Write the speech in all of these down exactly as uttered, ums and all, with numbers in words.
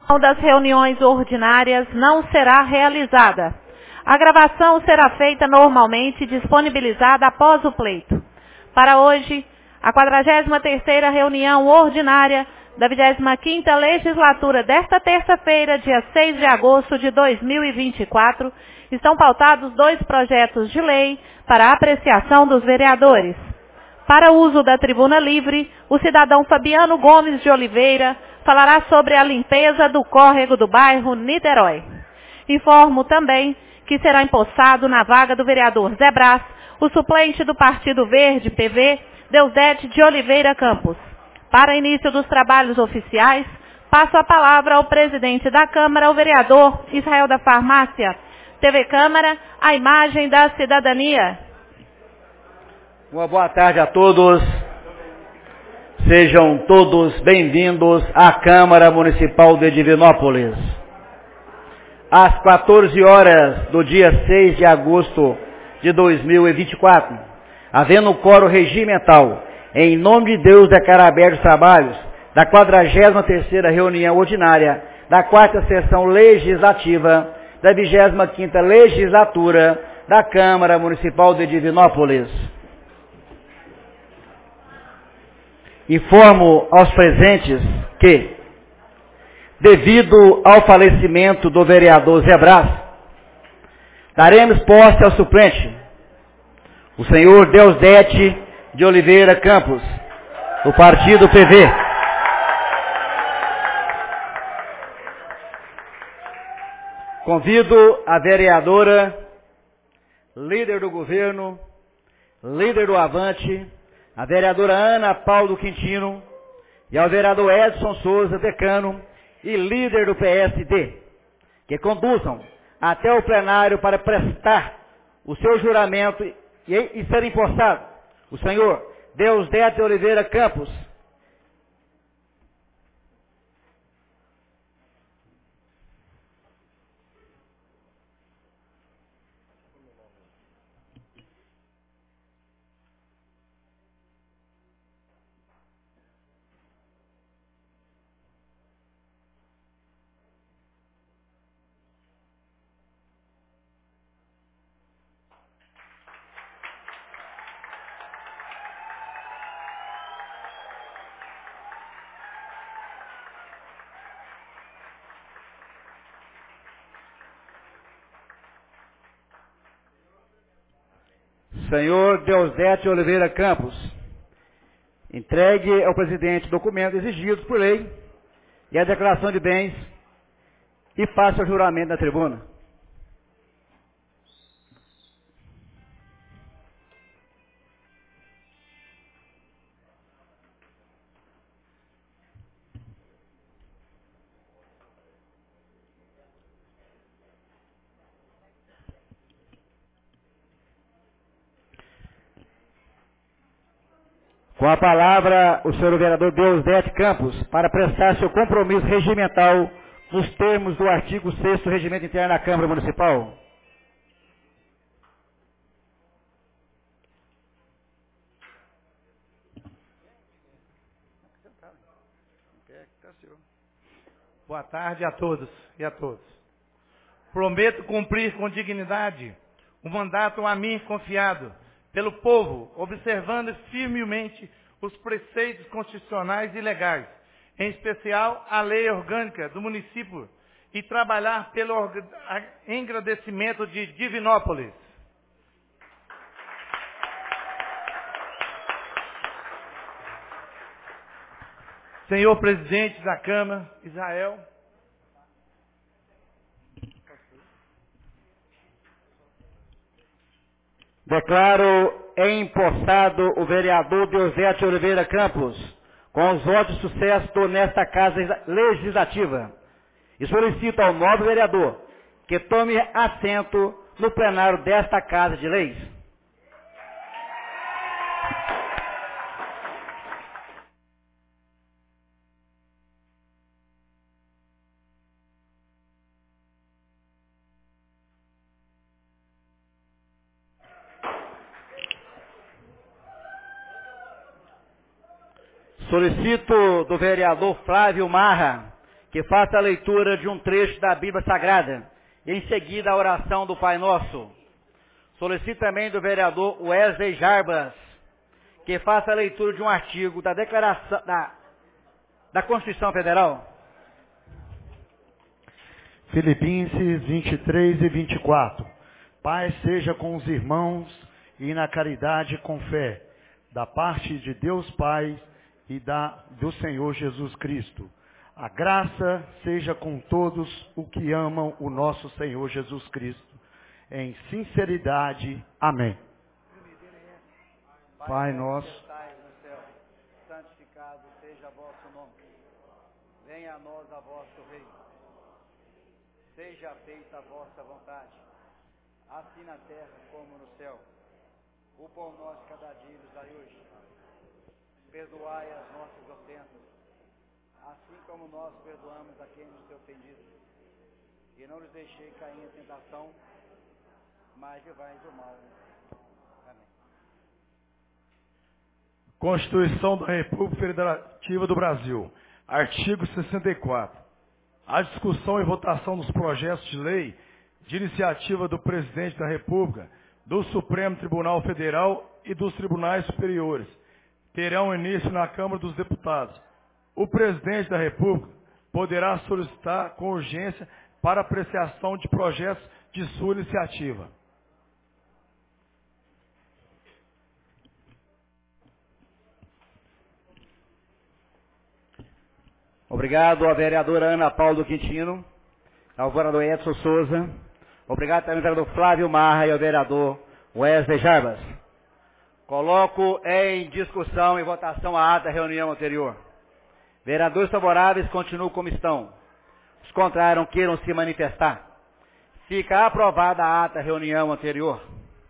das reuniões ordinárias não será realizada. A gravação será feita normalmente e disponibilizada após o pleito. Para hoje, a quadragésima terceira reunião ordinária da vigésima quinta legislatura desta terça-feira, dia seis de agosto de dois mil e vinte e quatro, estão pautados dois projetos de lei para apreciação dos vereadores. Para uso da tribuna livre, o cidadão Fabiano Gomes de Oliveira falará sobre a limpeza do córrego do bairro Niterói. Informo também que será empossado na vaga do vereador Zé Brás, o suplente do Partido Verde, P V, Deusdete de Oliveira Campos. Para início dos trabalhos oficiais, passo a palavra ao presidente da Câmara, o vereador Israel da Farmácia. T V Câmara, a imagem da cidadania. Uma boa tarde a todos. Sejam todos bem-vindos à Câmara Municipal de Divinópolis. Às quatorze horas do dia seis de agosto de dois mil e vinte e quatro, havendo quórum regimental, em nome de Deus declaro abertos os trabalhos da quadragésima terceira reunião ordinária da quarta sessão legislativa da vigésima quinta legislatura da Câmara Municipal de Divinópolis. Informo aos presentes que, devido ao falecimento do vereador Zé Brás, daremos posse ao suplente, o senhor Deusdete de Oliveira Campos, do Partido P V. Convido a vereadora, líder do governo, líder do Avante, a vereadora Ana Paulo Quintino e ao vereador Edson Souza, decano e líder do P S D, que conduzam até o plenário para prestar o seu juramento e, e ser empossado o senhor Deusdete Oliveira Campos. Senhor Deusdete Oliveira Campos, entregue ao presidente documentos exigidos por lei e a declaração de bens e faça o juramento na tribuna. Com a palavra, o senhor vereador Deusdete Campos, para prestar seu compromisso regimental nos termos do artigo sexto do Regimento Interno da Câmara Municipal. Boa tarde a todos e a todas. Prometo cumprir com dignidade o mandato a mim confiado pelo povo, observando firmemente os preceitos constitucionais e legais, em especial a lei orgânica do município, e trabalhar pelo engrandecimento de Divinópolis. Senhor presidente da Câmara, Israel. Declaro empossado o vereador Deusdete Oliveira Campos, com os votos de sucesso nesta Casa Legislativa. E solicito ao nobre vereador que tome assento no plenário desta Casa de Leis. Solicito do vereador Flávio Marra que faça a leitura de um trecho da Bíblia Sagrada e em seguida a oração do Pai Nosso. Solicito também do vereador Wesley Jarbas que faça a leitura de um artigo da Declaração da, da Constituição Federal. Filipenses vinte e três e vinte e quatro. Paz seja com os irmãos e na caridade com fé, da parte de Deus Pai e da, do Senhor Jesus Cristo. A graça seja com todos os que amam o nosso Senhor Jesus Cristo. Em sinceridade. Amém. Pai nosso, no céu, santificado seja vosso nome. Venha a nós a vosso reino. Seja feita a vossa vontade, assim na terra como no céu. O pão nosso cada dia nos dai hoje. Perdoai as nossas ofensas, assim como nós perdoamos a quem nos tem ofendido. E não nos deixei cair em tentação, mas livrai-nos do mal. Amém. Constituição da República Federativa do Brasil. Artigo sessenta e quatro. A discussão e votação dos projetos de lei de iniciativa do Presidente da República, do Supremo Tribunal Federal e dos Tribunais Superiores terão início na Câmara dos Deputados. O Presidente da República poderá solicitar com urgência para apreciação de projetos de sua iniciativa. Obrigado à vereadora Ana Paula Quintino, ao vereador Edson Souza. Obrigado também ao vereador Flávio Marra e ao vereador Wesley Jarbas. Coloco em discussão e votação a ata da reunião anterior. Vereadores favoráveis continuam como estão. Os contrários não queiram se manifestar. Fica aprovada a ata da reunião anterior.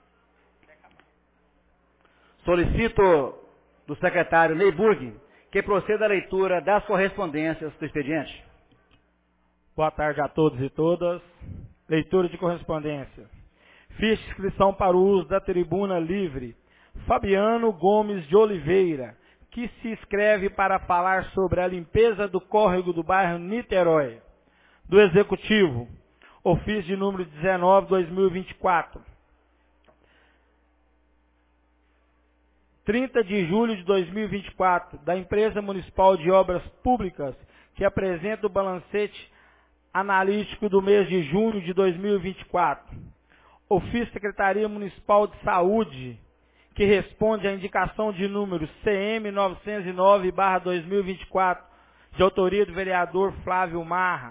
Solicito do secretário Neyburg que proceda à leitura das correspondências do expediente. Boa tarde a todos e todas. Leitura de correspondência. Ficha de inscrição para o uso da tribuna livre. Fabiano Gomes de Oliveira, que se inscreve para falar sobre a limpeza do córrego do bairro Niterói. Do Executivo, ofício de número dezenove, dois mil e vinte e quatro. trinta de julho de dois mil e vinte e quatro, da Empresa Municipal de Obras Públicas, que apresenta o balancete analítico do mês de junho de dois mil e vinte e quatro. Ofício Secretaria Municipal de Saúde, que responde à indicação de número C M novecentos e nove barra dois mil e vinte e quatro, de autoria do vereador Flávio Marra.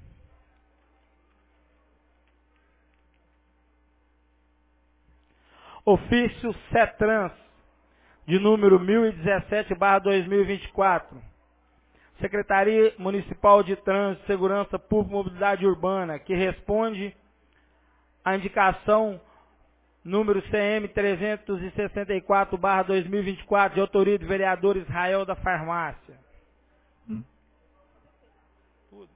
Ofício CETRANS, de número mil e dezessete barra dois mil e vinte e quatro. Secretaria Municipal de Trânsito, Segurança Pública e Mobilidade Urbana, que responde à indicação número C M trezentos e sessenta e quatro barra dois mil e vinte e quatro, de autoria do vereador Israel da Farmácia. Hum. Tudo.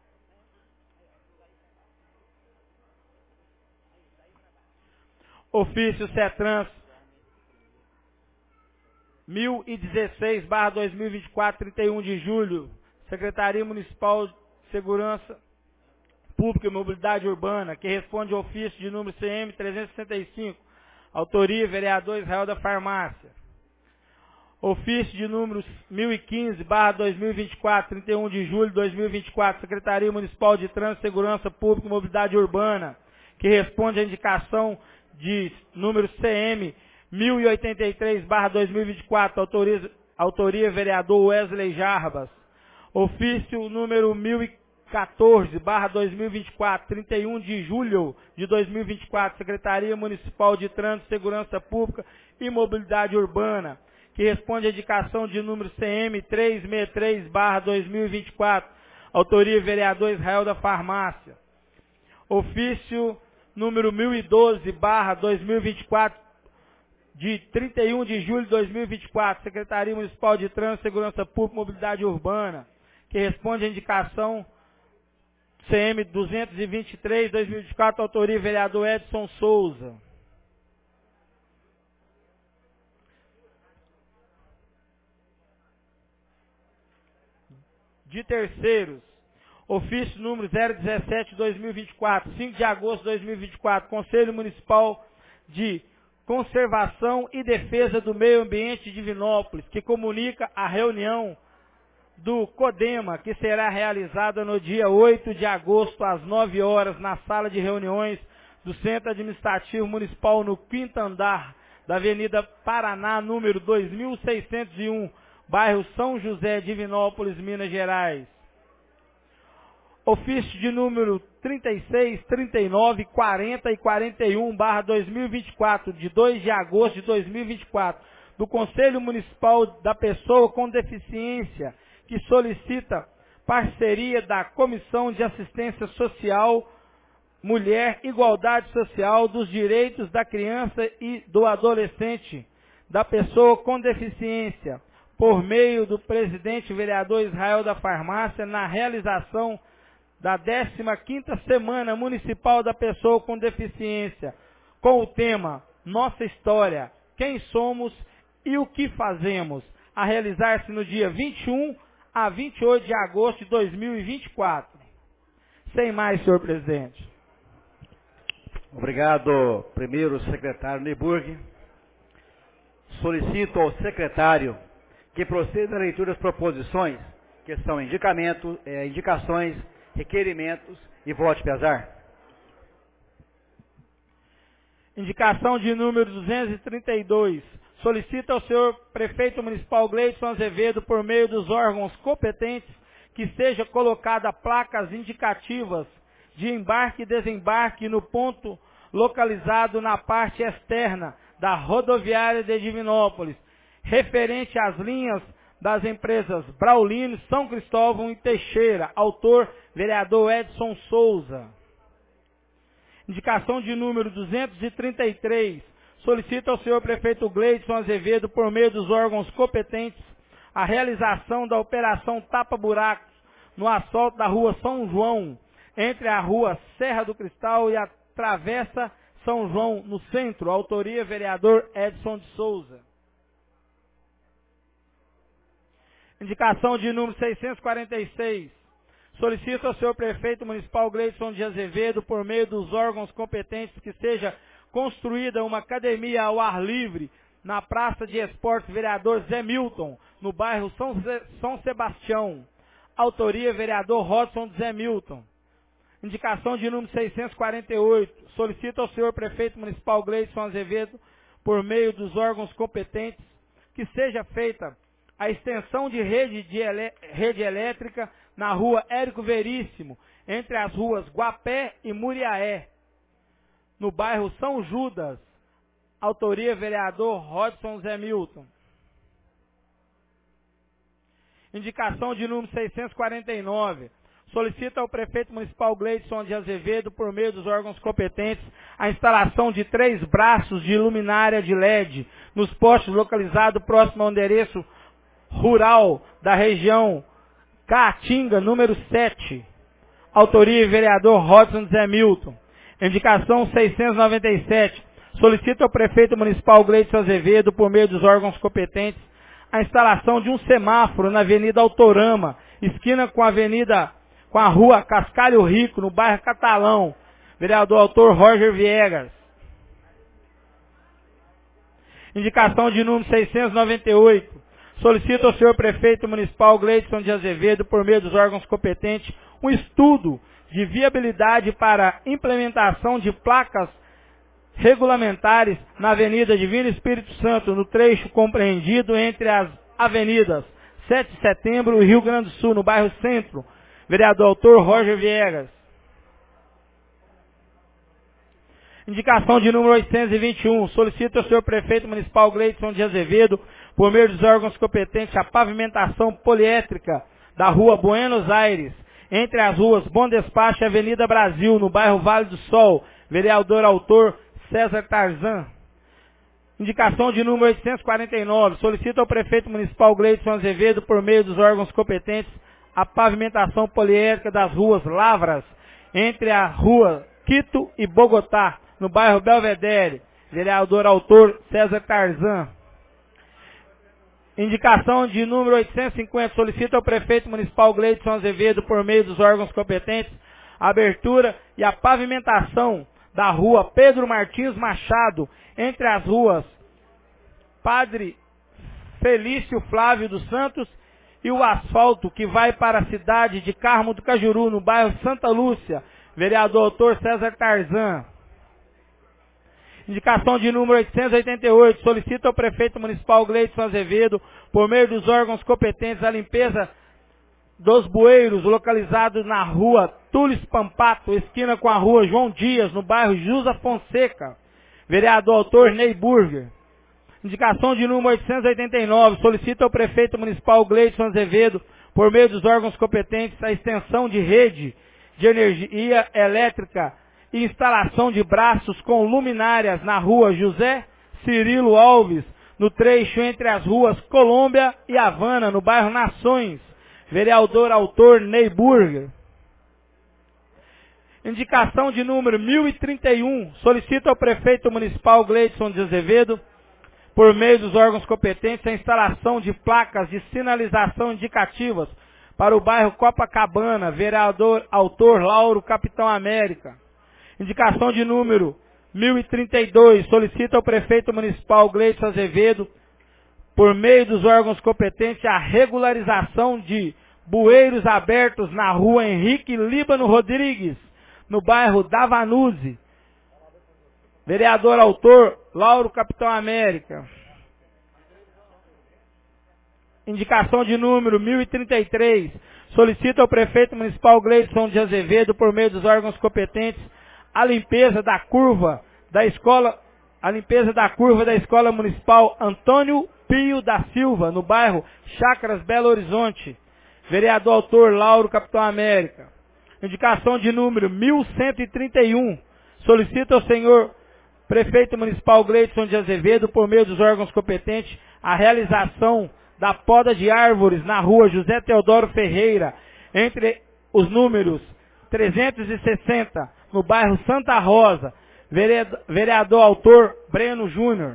Ofício CETRANS mil e dezesseis barra dois mil e vinte e quatro, trinta e um de julho, Secretaria Municipal de Segurança Pública e Mobilidade Urbana, que responde ao ofício de número C M trezentos e sessenta e cinco, autoria vereador Israel da Farmácia. Ofício de número mil e quinze barra dois mil e vinte e quatro, trinta e um de julho de dois mil e vinte e quatro, Secretaria Municipal de Trânsito, Segurança Pública e Mobilidade Urbana, que responde à indicação de número C M mil e oitenta e três barra dois mil e vinte e quatro, autoria, autoria vereador Wesley Jarbas. Ofício número mil e quatorze barra dois mil e vinte e quatro, trinta e um de julho de dois mil e vinte e quatro, Secretaria Municipal de Trânsito, Segurança Pública e Mobilidade Urbana, que responde à indicação de número C M trezentos e sessenta e três barra dois mil e vinte e quatro, autoria vereador Israel da Farmácia. Ofício número mil e doze barra dois mil e vinte e quatro, de trinta e um de julho de dois mil e vinte e quatro, Secretaria Municipal de Trânsito, Segurança Pública e Mobilidade Urbana, que responde à indicação C M duzentos e vinte e três, dois mil e vinte e quatro, autoria vereador Edson Souza. De terceiros, Ofício número zero dezessete barra dois mil e vinte e quatro, cinco de agosto de dois mil e vinte e quatro, Conselho Municipal de Conservação e Defesa do Meio Ambiente de Divinópolis, que comunica a reunião do CODEMA, que será realizada no dia oito de agosto, às nove horas, na sala de reuniões do Centro Administrativo Municipal, no quinto andar da Avenida Paraná, número dois mil seiscentos e um, bairro São José, Divinópolis, Minas Gerais. Ofício de número trinta e seis, trinta e nove, quarenta e quarenta e um, barra dois mil e vinte e quatro, de dois de agosto de dois mil e vinte e quatro, do Conselho Municipal da Pessoa com Deficiência, que solicita parceria da Comissão de Assistência Social, Mulher, Igualdade Social, dos Direitos da Criança e do Adolescente, da Pessoa com Deficiência, por meio do presidente vereador Israel da Farmácia, na realização da décima quinta Semana Municipal da Pessoa com Deficiência, com o tema Nossa História, Quem Somos e o que Fazemos, a realizar-se no dia vinte e um a vinte e oito de agosto de dois mil e vinte e quatro. Sem mais, senhor presidente. Obrigado, primeiro secretário Neburg. Solicito ao secretário que proceda à leitura das proposições, que são indicamento, é, indicações, requerimentos e voto pesar. Indicação de número duzentos e trinta e dois. Solicita ao senhor prefeito municipal Gleidson Azevedo, por meio dos órgãos competentes, que seja colocada placas indicativas de embarque e desembarque no ponto localizado na parte externa da rodoviária de Divinópolis, referente às linhas das empresas Braulino, São Cristóvão e Teixeira. Autor, vereador Edson Souza. Indicação de número duzentos e trinta e três. Solicita ao senhor prefeito Gleidson Azevedo, por meio dos órgãos competentes, a realização da operação tapa-buracos no asfalto da rua São João, entre a rua Serra do Cristal e a Travessa São João, no centro. Autoria, vereador Edson de Souza. Indicação de número seiscentos e quarenta e seis. Solicito ao senhor prefeito municipal Gleidson de Azevedo, por meio dos órgãos competentes, que seja construída uma academia ao ar livre na Praça de Esportes Vereador Zé Milton, no bairro São, Zé, São Sebastião. Autoria, vereador Rodson de Zé Milton. Indicação de número seiscentos e quarenta e oito. Solicito ao senhor prefeito municipal Gleidson Azevedo, por meio dos órgãos competentes, que seja feita a extensão de rede, de elé rede elétrica na rua Érico Veríssimo, entre as ruas Guapé e Muriaé, no bairro São Judas. Autoria, vereador Rodson Zé Milton. Indicação de número seiscentos e quarenta e nove. Solicita ao prefeito municipal Gleidson de Azevedo, por meio dos órgãos competentes, a instalação de três braços de luminária de L E D nos postes localizados próximo ao endereço rural da região Caatinga, número sete. Autoria, vereador Rodson Zé Milton. Indicação seiscentos e noventa e sete. Solicita ao prefeito municipal Gleidson Azevedo, por meio dos órgãos competentes, a instalação de um semáforo na Avenida Autorama, esquina com a Avenida, com a rua Cascalho Rico, no bairro Catalão. Vereador autor Roger Viegas. Indicação de número seiscentos e noventa e oito. Solicita ao senhor prefeito municipal Gleidson de Azevedo, por meio dos órgãos competentes, um estudo de viabilidade para implementação de placas regulamentares na Avenida Divino Espírito Santo, no trecho compreendido entre as avenidas sete de setembro e Rio Grande do Sul, no bairro Centro. Vereador autor Roger Viegas. Indicação de número oitocentos e vinte e um. Solicita ao senhor prefeito municipal Gleidson de Azevedo, por meio dos órgãos competentes, a pavimentação poliétrica da rua Buenos Aires, entre as ruas Bom Despacho e Avenida Brasil, no bairro Vale do Sol. Vereador autor César Tarzan. Indicação de número oitocentos e quarenta e nove. Solicita ao prefeito municipal Gleidson Azevedo, por meio dos órgãos competentes, a pavimentação poliétrica das ruas Lavras, entre a rua Quito e Bogotá, no bairro Belvedere. Vereador autor César Tarzan. Indicação de número oitocentos e cinquenta, solicita ao prefeito municipal Gleidson Azevedo, por meio dos órgãos competentes, a abertura e a pavimentação da rua Pedro Martins Machado, entre as ruas Padre Felício Flávio dos Santos e o asfalto que vai para a cidade de Carmo do Cajuru, no bairro Santa Lúcia. Vereador autor César Tarzan. Indicação de número oitocentos e oitenta e oito, solicita ao prefeito municipal Gleidson Azevedo, por meio dos órgãos competentes, a limpeza dos bueiros localizados na rua Tules Pampato, esquina com a rua João Dias, no bairro Jusa Fonseca. Vereador autor Ney Burger. Indicação de número oitocentos e oitenta e nove, solicita ao prefeito municipal Gleidson Azevedo, por meio dos órgãos competentes, a extensão de rede de energia elétrica e instalação de braços com luminárias na rua José Cirilo Alves, no trecho entre as ruas Colômbia e Havana, no bairro Nações. Vereador autor Ney Burger. Indicação de número mil e trinta e um, solicita ao prefeito municipal Gleidson de Azevedo, por meio dos órgãos competentes, a instalação de placas de sinalização indicativas para o bairro Copacabana. Vereador autor Lauro Capitão América. Indicação de número mil e trinta e dois, solicita ao prefeito municipal Gleidson Azevedo, por meio dos órgãos competentes, a regularização de bueiros abertos na rua Henrique Líbano Rodrigues, no bairro Davanuse. Vereador autor Lauro Capitão América. Indicação de número mil e trinta e três, solicita ao prefeito municipal Gleidson de Azevedo, por meio dos órgãos competentes, a limpeza da curva da escola, a limpeza da curva da escola municipal Antônio Pio da Silva, no bairro Chácaras Belo Horizonte. Vereador autor Lauro Capitão América. Indicação de número mil cento e trinta e um, solicita ao senhor prefeito municipal Gleidson de Azevedo, por meio dos órgãos competentes, a realização da poda de árvores na rua José Teodoro Ferreira, entre os números trezentos e sessenta, no bairro Santa Rosa. Vereador, vereador autor Breno Júnior.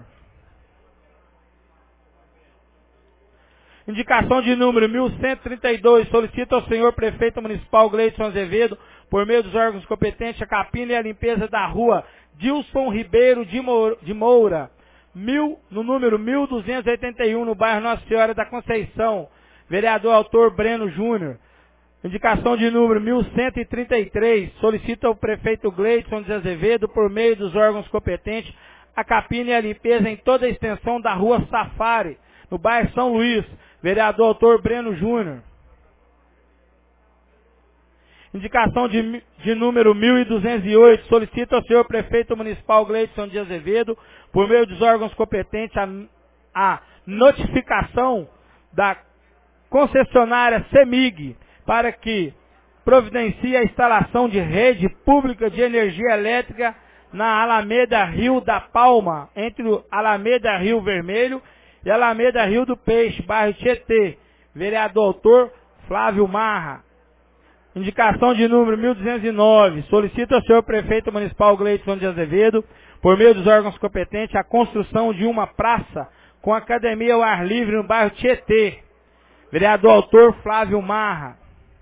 Indicação de número mil cento e trinta e dois, solicita ao senhor prefeito municipal Gleidson Azevedo, por meio dos órgãos competentes, a capina e a limpeza da rua Dilson Ribeiro de Moura, de Moura mil, no número mil duzentos e oitenta e um, no bairro Nossa Senhora da Conceição. Vereador autor Breno Júnior. Indicação de número mil cento e trinta e três, solicita ao prefeito Gleidson de Azevedo, por meio dos órgãos competentes, a capina e a limpeza em toda a extensão da rua Safari, no bairro São Luís. Vereador autor Breno Júnior. Indicação de, de número mil e duzentos e oito, solicita ao senhor prefeito municipal Gleidson de Azevedo, por meio dos órgãos competentes, a, a notificação da concessionária CEMIG, para que providencie a instalação de rede pública de energia elétrica na Alameda Rio da Palma, entre o Alameda Rio Vermelho e Alameda Rio do Peixe, bairro Tietê. Vereador autor Flávio Marra. Indicação de número mil duzentos e nove, solicita ao senhor prefeito municipal Gleidson de Azevedo, por meio dos órgãos competentes, a construção de uma praça com academia ao ar livre no bairro Tietê. Vereador autor Flávio Marra.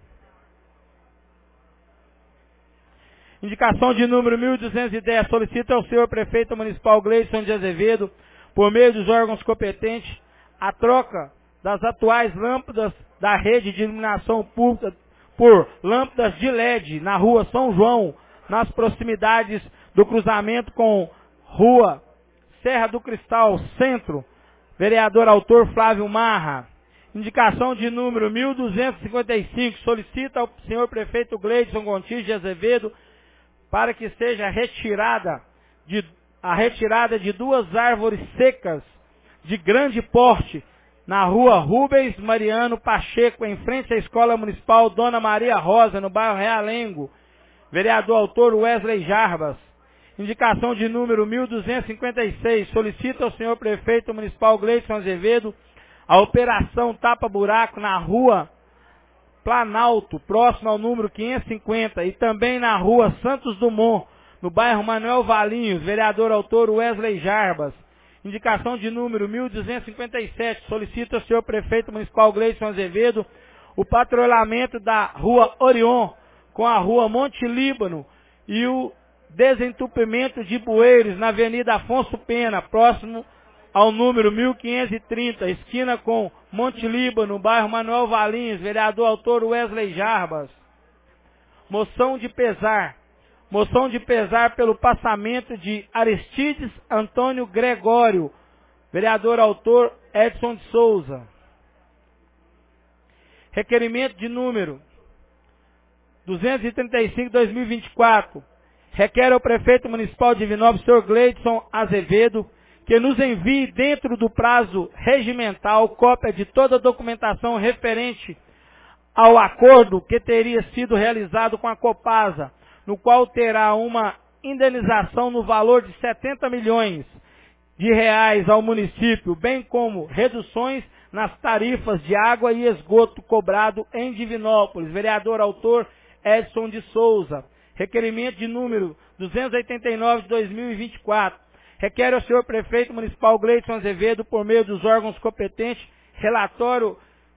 Indicação de número mil duzentos e dez, solicita ao senhor prefeito municipal Gleidson de Azevedo, por meio dos órgãos competentes, a troca das atuais lâmpadas da rede de iluminação pública por lâmpadas de L E D na rua São João, nas proximidades do cruzamento com rua Serra do Cristal, Centro. Vereador autor Flávio Marra. Indicação de número mil duzentos e cinquenta e cinco, solicita ao senhor prefeito Gleidson Gontijo de Azevedo, para que seja retirada de, a retirada de duas árvores secas de grande porte na rua Rubens Mariano Pacheco, em frente à Escola Municipal Dona Maria Rosa, no bairro Realengo. Vereador autor Wesley Jarbas. Indicação de número mil duzentos e cinquenta e seis, solicita ao senhor prefeito municipal Gleidson Azevedo a operação tapa-buraco na rua Planalto, próximo ao número quinhentos e cinquenta, e também na rua Santos Dumont, no bairro Manuel Valinhos. Vereador autor Wesley Jarbas. indicação de número mil duzentos e cinquenta e sete, solicita ao senhor prefeito municipal Gleidson Azevedo o patrulhamento da rua Orion com a rua Monte Líbano e o desentupimento de bueiros na Avenida Afonso Pena, próximo ao número mil quinhentos e trinta, esquina com Monte Líbano, bairro Manuel Valins, vereador autor Wesley Jarbas. Moção de pesar. Moção de pesar pelo passamento de Aristides Antônio Gregório, vereador autor Edson de Souza. Requerimento de número duzentos e trinta e cinco, dois mil e vinte e quatro. Requer ao prefeito municipal de Divinópolis, senhor Gleidson Azevedo, que nos envie dentro do prazo regimental cópia de toda a documentação referente ao acordo que teria sido realizado com a Copasa, no qual terá uma indenização no valor de setenta milhões de reais ao município, bem como reduções nas tarifas de água e esgoto cobrado em Divinópolis. Vereador autor Edson de Souza. Requerimento de número duzentos e oitenta e nove de dois mil e vinte e quatro. Requer ao senhor prefeito municipal Gleidson Azevedo, por meio dos órgãos competentes, relatório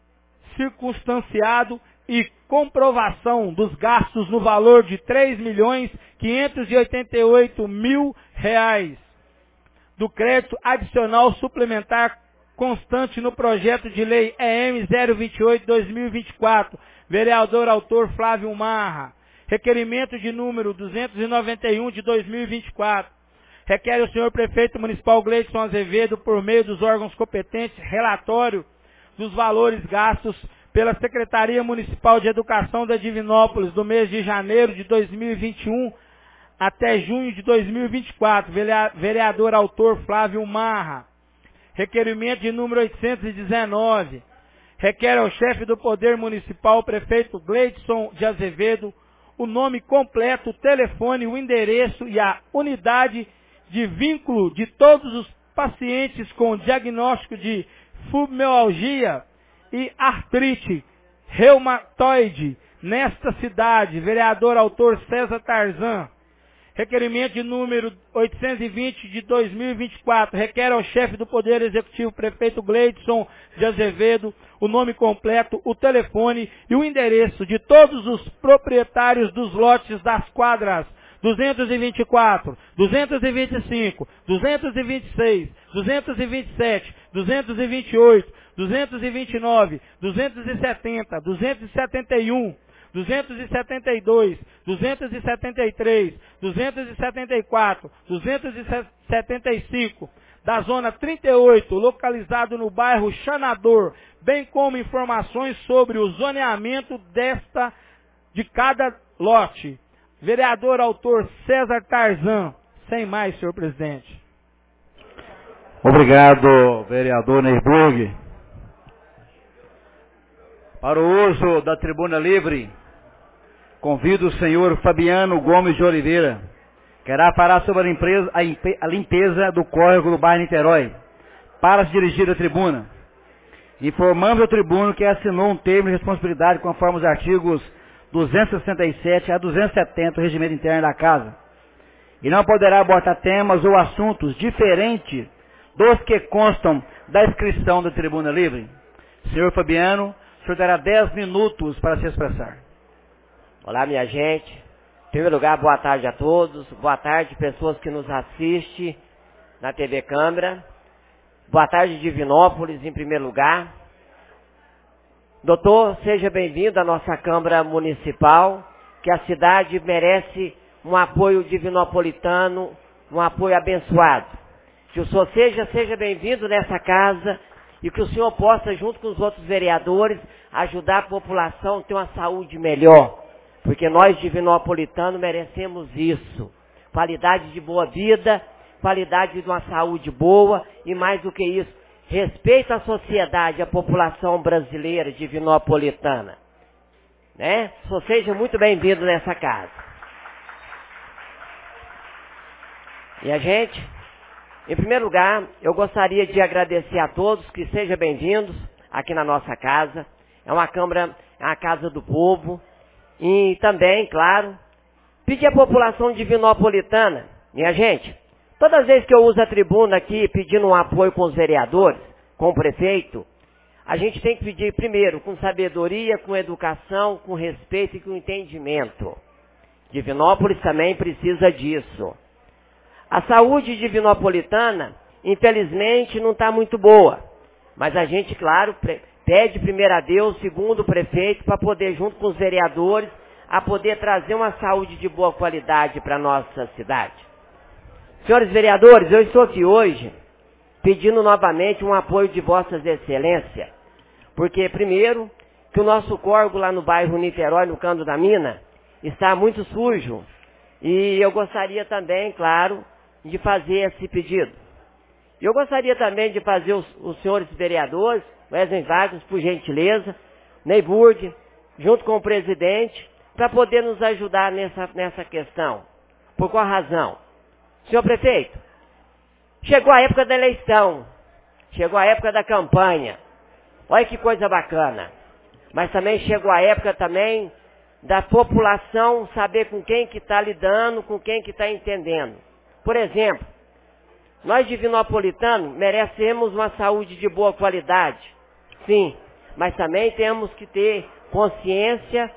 circunstanciado e comprovação dos gastos no valor de três milhões quinhentos e oitenta e oito mil reais do crédito adicional suplementar constante no projeto de lei E M zero vinte e oito de dois mil e vinte e quatro, vereador autor Flávio Marra. Requerimento de número duzentos e noventa e um de dois mil e vinte e quatro. Requer o senhor prefeito municipal Gleidson Azevedo, por meio dos órgãos competentes, relatório dos valores gastos pela Secretaria Municipal de Educação da Divinópolis do mês de janeiro de dois mil e vinte e um até junho de dois mil e vinte e quatro, vereador autor Flávio Marra. Requerimento de número oitocentos e dezenove. Requer ao chefe do Poder Municipal, prefeito Gleidson de Azevedo, o nome completo, o telefone, o endereço e a unidade de vínculo de todos os pacientes com diagnóstico de fibromialgia e artrite reumatoide nesta cidade. Vereador autor César Tarzan. Requerimento de número oitocentos e vinte de dois mil e vinte e quatro. Requer ao chefe do Poder Executivo, prefeito Gleidson de Azevedo, o nome completo, o telefone e o endereço de todos os proprietários dos lotes das quadras duzentos e vinte e quatro, duzentos e vinte e cinco, duzentos e vinte e seis, duzentos e vinte e sete, duzentos e vinte e oito, duzentos e vinte e nove, duzentos e setenta, duzentos e setenta e um, duzentos e setenta e dois, duzentos e setenta e três, duzentos e setenta e quatro, duzentos e setenta e cinco, da zona trinta e oito, localizado no bairro Xanador, bem como informações sobre o zoneamento desta, de cada lote. Vereador autor César Tarzan. Sem mais, senhor presidente. Obrigado, vereador Neirburg. Para o uso da tribuna livre, convido o senhor Fabiano Gomes de Oliveira, que irá falar sobre a limpeza, a limpeza do córrego do bairro Niterói, para se dirigir à tribuna. Informamos ao tribuno que assinou um termo de responsabilidade conforme os artigos duzentos e sessenta e sete a duzentos e setenta do regimento interno da Casa, e não poderá abordar temas ou assuntos diferentes dos que constam da inscrição da tribuna livre. Senhor Fabiano, o senhor terá dez minutos para se expressar. Olá, minha gente. Em primeiro lugar, boa tarde a todos. Boa tarde, pessoas que nos assistem na T V Câmara. Boa tarde, Divinópolis, em primeiro lugar. Doutor, seja bem-vindo à nossa Câmara Municipal, que a cidade merece um apoio divinopolitano, um apoio abençoado. Que o senhor seja, seja bem-vindo nessa casa e que o senhor possa, junto com os outros vereadores, ajudar a população a ter uma saúde melhor. Porque nós, divinopolitanos, merecemos isso. Qualidade de boa vida, qualidade de uma saúde boa e mais do que isso, respeito à sociedade, à população brasileira divinopolitana. Né? Só seja muito bem-vindo nessa casa. E a gente, em primeiro lugar, eu gostaria de agradecer a todos que sejam bem-vindos aqui na nossa casa. É uma Câmara, é uma casa do povo. E também, claro, pedir à população divinopolitana, minha gente, Todas as vezes que eu uso a tribuna aqui pedindo um apoio com os vereadores, com o prefeito, a gente tem que pedir primeiro com sabedoria, com educação, com respeito e com entendimento. Divinópolis também precisa disso. A saúde divinopolitana, infelizmente, não está muito boa. Mas a gente, claro, pede primeiro a Deus, segundo o prefeito, para poder, junto com os vereadores, a poder trazer uma saúde de boa qualidade para a nossa cidade. Senhores vereadores, eu estou aqui hoje pedindo novamente um apoio de vossas excelências, porque, primeiro, que o nosso córrego lá no bairro Niterói, no Canto da Mina, está muito sujo, e eu gostaria também, claro, de fazer esse pedido. Eu gostaria também de fazer os, os senhores vereadores, Wesley Vargas, por gentileza, Neyburg, junto com o presidente, para poder nos ajudar nessa, nessa questão. Por qual razão? Senhor prefeito, chegou a época da eleição, chegou a época da campanha. Olha que coisa bacana. Mas também chegou a época também da população saber com quem que está lidando, com quem que está entendendo. Por exemplo, nós divinopolitanos merecemos uma saúde de boa qualidade, sim, mas também temos que ter consciência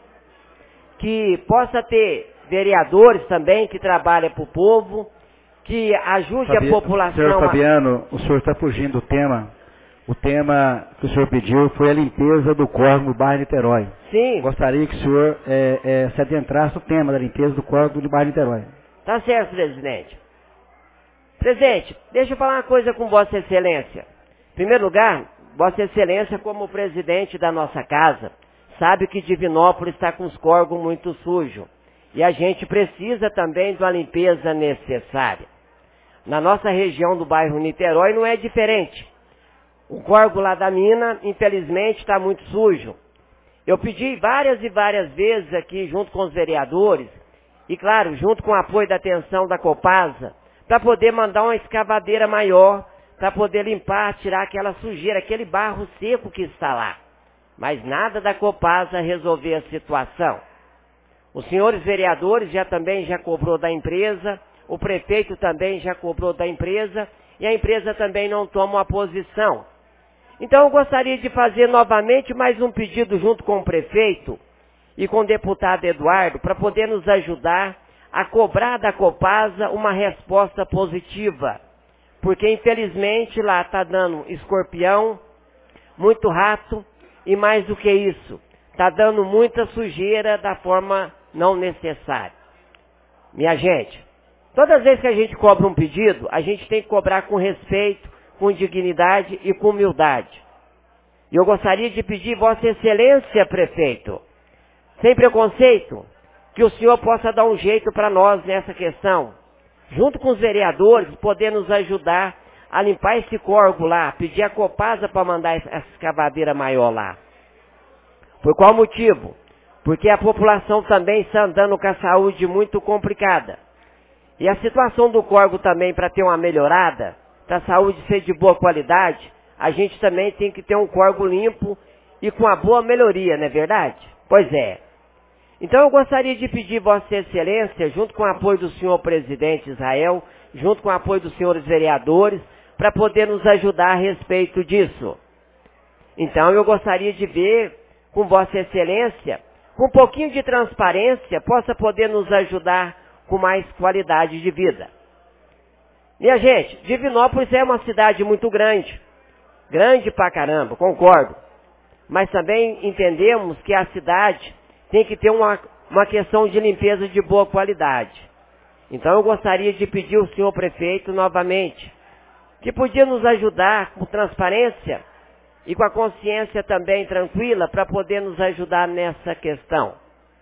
que possa ter vereadores também que trabalhem para o povo, que ajude Fabi... a população. Senhor Fabiano, a... o senhor está fugindo do tema. O tema que o senhor pediu foi a limpeza do córrego no bairro Niterói. Sim. Gostaria que o senhor é, é, se adentrasse no tema da limpeza do córrego do bairro Niterói. Tá certo, presidente. Presidente, deixa eu falar uma coisa com Vossa Excelência. Em primeiro lugar, Vossa Excelência, como presidente da nossa casa, sabe que Divinópolis está com os córregos muito sujos. E a gente precisa também de uma limpeza necessária. Na nossa região do bairro Niterói não é diferente. O córrego lá da mina, infelizmente, está muito sujo. Eu pedi várias e várias vezes aqui, junto com os vereadores, e claro, junto com o apoio da atenção da Copasa, para poder mandar uma escavadeira maior, para poder limpar, tirar aquela sujeira, aquele barro seco que está lá. Mas nada da Copasa resolver a situação. Os senhores vereadores já também já cobrou da empresa, o prefeito também já cobrou da empresa, e a empresa também não toma uma posição. Então eu gostaria de fazer novamente mais um pedido junto com o prefeito e com o deputado Eduardo, para poder nos ajudar a cobrar da Copasa uma resposta positiva. Porque infelizmente lá está dando escorpião, muito rato e mais do que isso, está dando muita sujeira da forma não necessária. Minha gente, todas as vezes que a gente cobra um pedido, a gente tem que cobrar com respeito, com dignidade e com humildade. E eu gostaria de pedir Vossa Excelência, prefeito, sem preconceito, que o senhor possa dar um jeito para nós nessa questão, junto com os vereadores, poder nos ajudar a limpar esse córrego lá, pedir a Copasa para mandar essa escavadeira maior lá. Por qual motivo? Porque a população também está andando com a saúde muito complicada. E a situação do córrego também, para ter uma melhorada, para a saúde ser de boa qualidade, a gente também tem que ter um córrego limpo e com uma boa melhoria, não é verdade? Pois é. Então eu gostaria de pedir Vossa Excelência, junto com o apoio do senhor presidente Israel, junto com o apoio dos senhores vereadores, para poder nos ajudar a respeito disso. Então eu gostaria de ver com Vossa Excelência, com um pouquinho de transparência, possa poder nos ajudar com mais qualidade de vida. Minha gente, Divinópolis é uma cidade muito grande, grande pra caramba, concordo. Mas também entendemos que a cidade tem que ter uma, uma questão de limpeza de boa qualidade. Então eu gostaria de pedir ao senhor prefeito novamente, que podia nos ajudar com transparência e com a consciência também tranquila para poder nos ajudar nessa questão.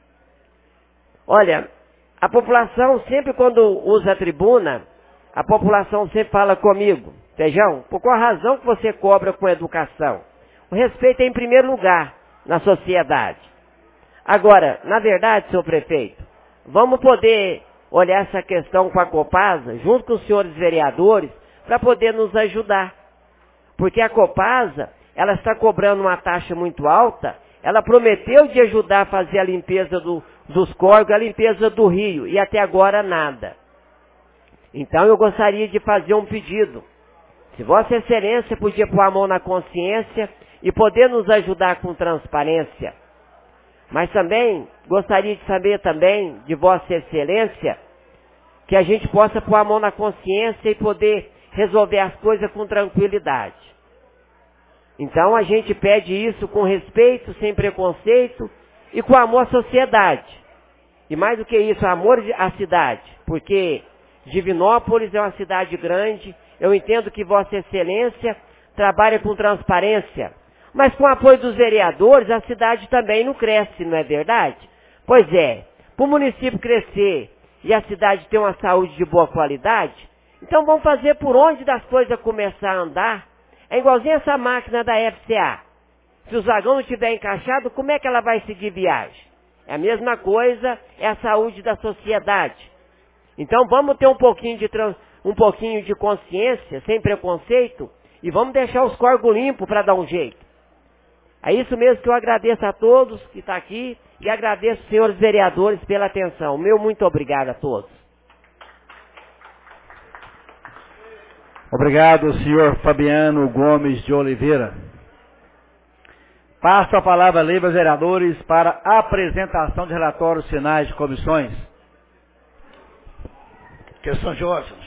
Olha, a população sempre quando usa a tribuna, a população sempre fala comigo, Feijão, por qual razão que você cobra com educação? O respeito é em primeiro lugar na sociedade. Agora, na verdade, senhor prefeito, vamos poder olhar essa questão com a Copasa, junto com os senhores vereadores, para poder nos ajudar. Porque a Copasa, ela está cobrando uma taxa muito alta, ela prometeu de ajudar a fazer a limpeza do, dos córregos, a limpeza do rio, e até agora nada. Então eu gostaria de fazer um pedido. Se Vossa Excelência podia pôr a mão na consciência e poder nos ajudar com transparência. Mas também gostaria de saber também de Vossa Excelência que a gente possa pôr a mão na consciência e poder resolver as coisas com tranquilidade. Então a gente pede isso com respeito, sem preconceito e com amor à sociedade. E mais do que isso, amor à cidade, porque Divinópolis é uma cidade grande. Eu entendo que Vossa Excelência trabalha com transparência, mas com o apoio dos vereadores a cidade também não cresce, não é verdade? Pois é, para o município crescer e a cidade ter uma saúde de boa qualidade, então vamos fazer por onde das coisas começar a andar. É igualzinho essa máquina da F C A. Se os vagões não estiverem encaixados, como é que ela vai seguir viagem? É a mesma coisa, é a saúde da sociedade. Então vamos ter um pouquinho de, trans, um pouquinho de consciência, sem preconceito, e vamos deixar os corgos limpos para dar um jeito. É isso mesmo que eu agradeço a todos que estão aqui e agradeço os senhores vereadores pela atenção. Meu muito obrigado a todos. Obrigado, senhor Fabiano Gomes de Oliveira. Passo a palavra a livres vereadores para a apresentação de relatórios finais de comissões. Questão de ordem.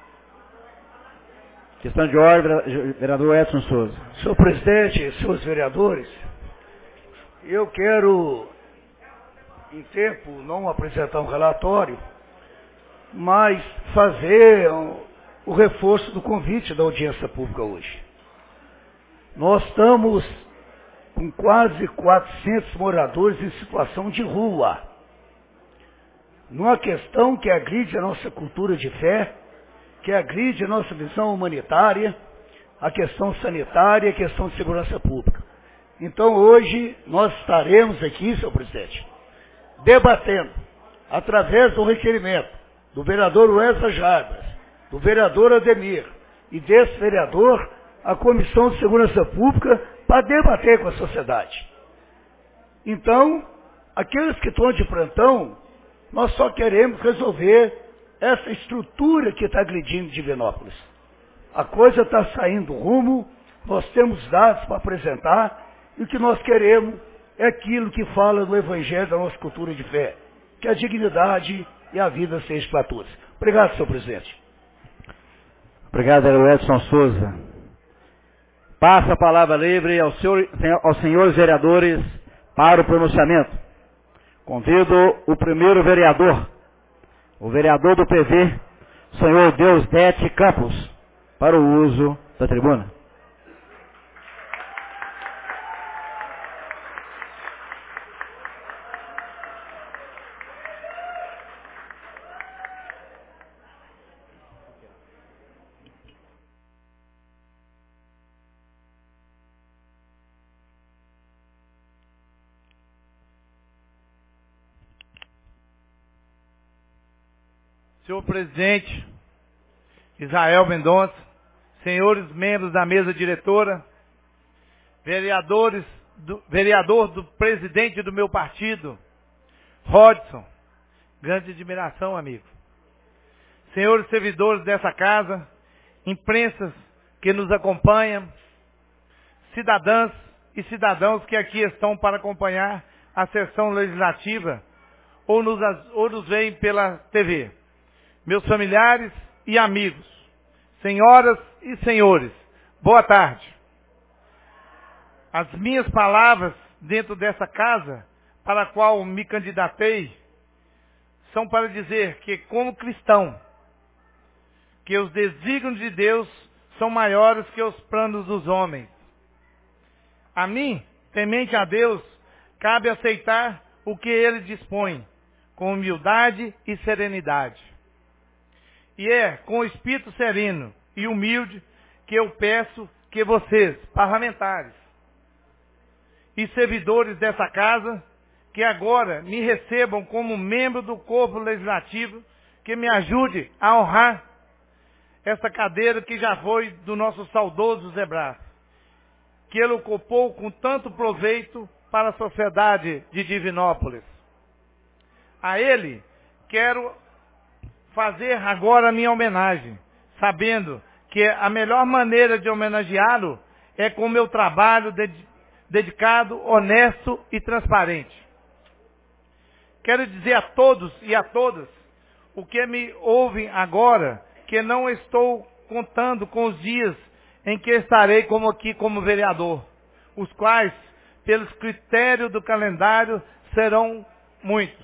Questão de ordem, vereador Edson Souza. Senhor presidente, senhores vereadores, eu quero, em tempo, não apresentar um relatório, mas fazer um, o reforço do convite da audiência pública hoje. Nós estamos com quase quatrocentos moradores em situação de rua. Numa questão que agride a nossa cultura de fé, que agride a nossa visão humanitária, a questão sanitária, a questão de segurança pública. Então hoje nós estaremos aqui, senhor presidente, debatendo, através do requerimento do vereador Wesley Jarbas, do vereador Ademir e desse vereador, a Comissão de Segurança Pública para debater com a sociedade. Então, aqueles que estão de plantão, nós só queremos resolver essa estrutura que está agredindo Divinópolis. A coisa está saindo rumo, nós temos dados para apresentar, e o que nós queremos é aquilo que fala no Evangelho da nossa cultura de fé, que a dignidade e a vida sejam para todos. Obrigado, senhor presidente. Obrigado, vereador Edson Souza. Passa a palavra livre aos, senhor, aos senhores vereadores para o pronunciamento. Convido o primeiro vereador, o vereador do P V, senhor Deusdete Campos, para o uso da tribuna. Senhor presidente Israel Mendonça, senhores membros da mesa diretora, vereadores do, vereador do presidente do meu partido, Rodson, grande admiração, amigo. Senhores servidores dessa casa, imprensas que nos acompanham, cidadãs e cidadãos que aqui estão para acompanhar a sessão legislativa ou nos, ou nos veem pela T V. Meus familiares e amigos, senhoras e senhores, boa tarde. As minhas palavras dentro dessa casa, para a qual me candidatei, são para dizer que, como cristão, que os desígnios de Deus são maiores que os planos dos homens. A mim, temente a Deus, cabe aceitar o que Ele dispõe, com humildade e serenidade. E é com o espírito sereno e humilde que eu peço que vocês, parlamentares e servidores dessa casa, que agora me recebam como membro do corpo legislativo, que me ajude a honrar essa cadeira que já foi do nosso saudoso Zé Brás, que ele ocupou com tanto proveito para a sociedade de Divinópolis. A ele quero fazer agora a minha homenagem, sabendo que a melhor maneira de homenageá-lo é com o meu trabalho ded- dedicado, honesto e transparente. Quero dizer a todos e a todas o que me ouvem agora, que não estou contando com os dias em que estarei como aqui como vereador, os quais, pelos critérios do calendário, serão muitos.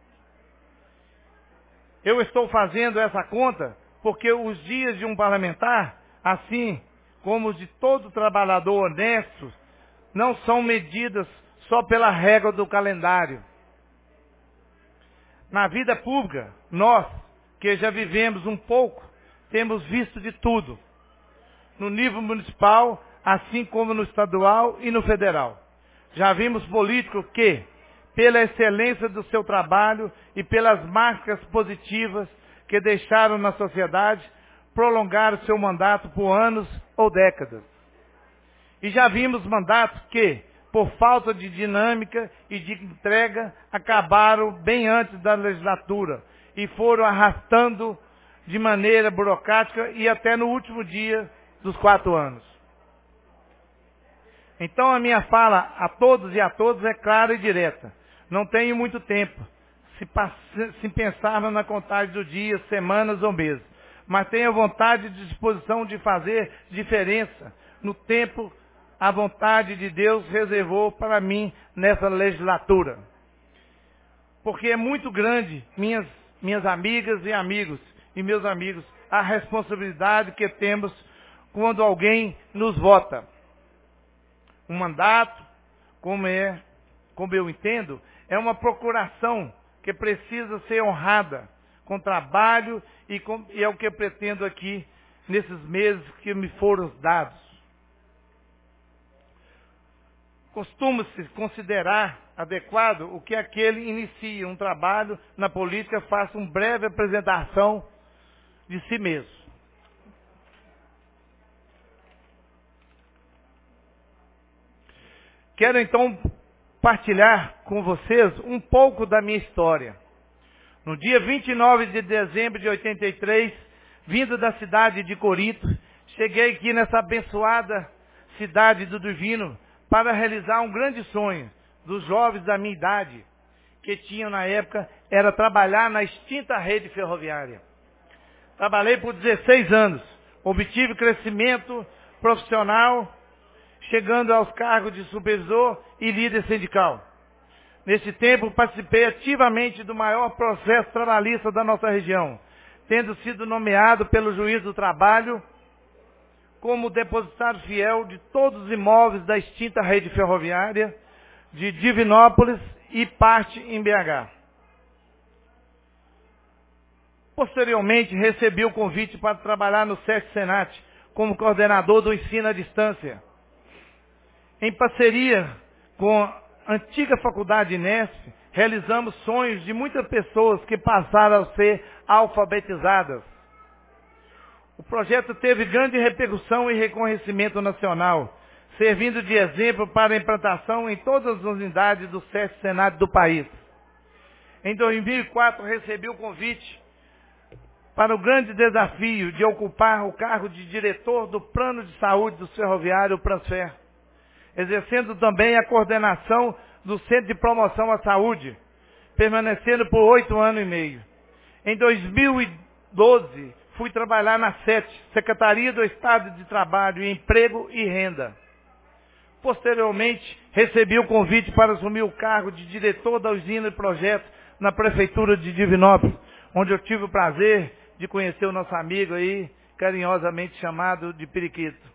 Eu estou fazendo essa conta porque os dias de um parlamentar, assim como os de todo trabalhador honesto, não são medidas só pela regra do calendário. Na vida pública, nós, que já vivemos um pouco, temos visto de tudo. No nível municipal, assim como no estadual e no federal. Já vimos políticos que, pela excelência do seu trabalho e pelas marcas positivas que deixaram na sociedade, prolongaram seu mandato por anos ou décadas. E já vimos mandatos que, por falta de dinâmica e de entrega, acabaram bem antes da legislatura e foram arrastando de maneira burocrática e até no último dia dos quatro anos. Então a minha fala a todos e a todas é clara e direta. Não tenho muito tempo, se, se pensarmos na contagem do dia, semanas ou meses, mas tenho vontade e disposição de fazer diferença no tempo. A vontade de Deus reservou para mim nessa legislatura. Porque é muito grande, minhas, minhas amigas e amigos, e meus amigos, a responsabilidade que temos quando alguém nos vota. Um mandato, como é, como eu entendo, é uma procuração que precisa ser honrada com trabalho e, com, e é o que eu pretendo aqui nesses meses que me foram dados. Costuma-se considerar adequado o que aquele inicia um trabalho na política faça uma breve apresentação de si mesmo. Quero então partilhar com vocês um pouco da minha história. No dia vinte e nove de dezembro de oitenta e três, vindo da cidade de Corinto, cheguei aqui nessa abençoada cidade do Divino para realizar um grande sonho dos jovens da minha idade, que tinham na época, era trabalhar na extinta rede ferroviária. Trabalhei por dezesseis anos, obtive crescimento profissional, chegando aos cargos de supervisor e líder sindical. Nesse tempo, participei ativamente do maior processo trabalhista da nossa região, tendo sido nomeado pelo juiz do trabalho como depositário fiel de todos os imóveis da extinta rede ferroviária de Divinópolis e parte em B H. Posteriormente, recebi o convite para trabalhar no SESC Senat como coordenador do ensino à distância. Em parceria com a antiga faculdade Inesp, realizamos sonhos de muitas pessoas que passaram a ser alfabetizadas. O projeto teve grande repercussão e reconhecimento nacional, servindo de exemplo para a implantação em todas as unidades do SESC Senat do país. Em dois mil e quatro, recebi o convite para o grande desafio de ocupar o cargo de diretor do Plano de Saúde do Ferroviário Transfer, exercendo também a coordenação do Centro de Promoção à Saúde, permanecendo por oito anos e meio. Em dois mil e doze, fui trabalhar na SET, Secretaria do Estado de Trabalho, Emprego e Renda. Posteriormente, recebi o convite para assumir o cargo de diretor da usina de projetos na Prefeitura de Divinópolis, onde eu tive o prazer de conhecer o nosso amigo aí, carinhosamente chamado de Periquito.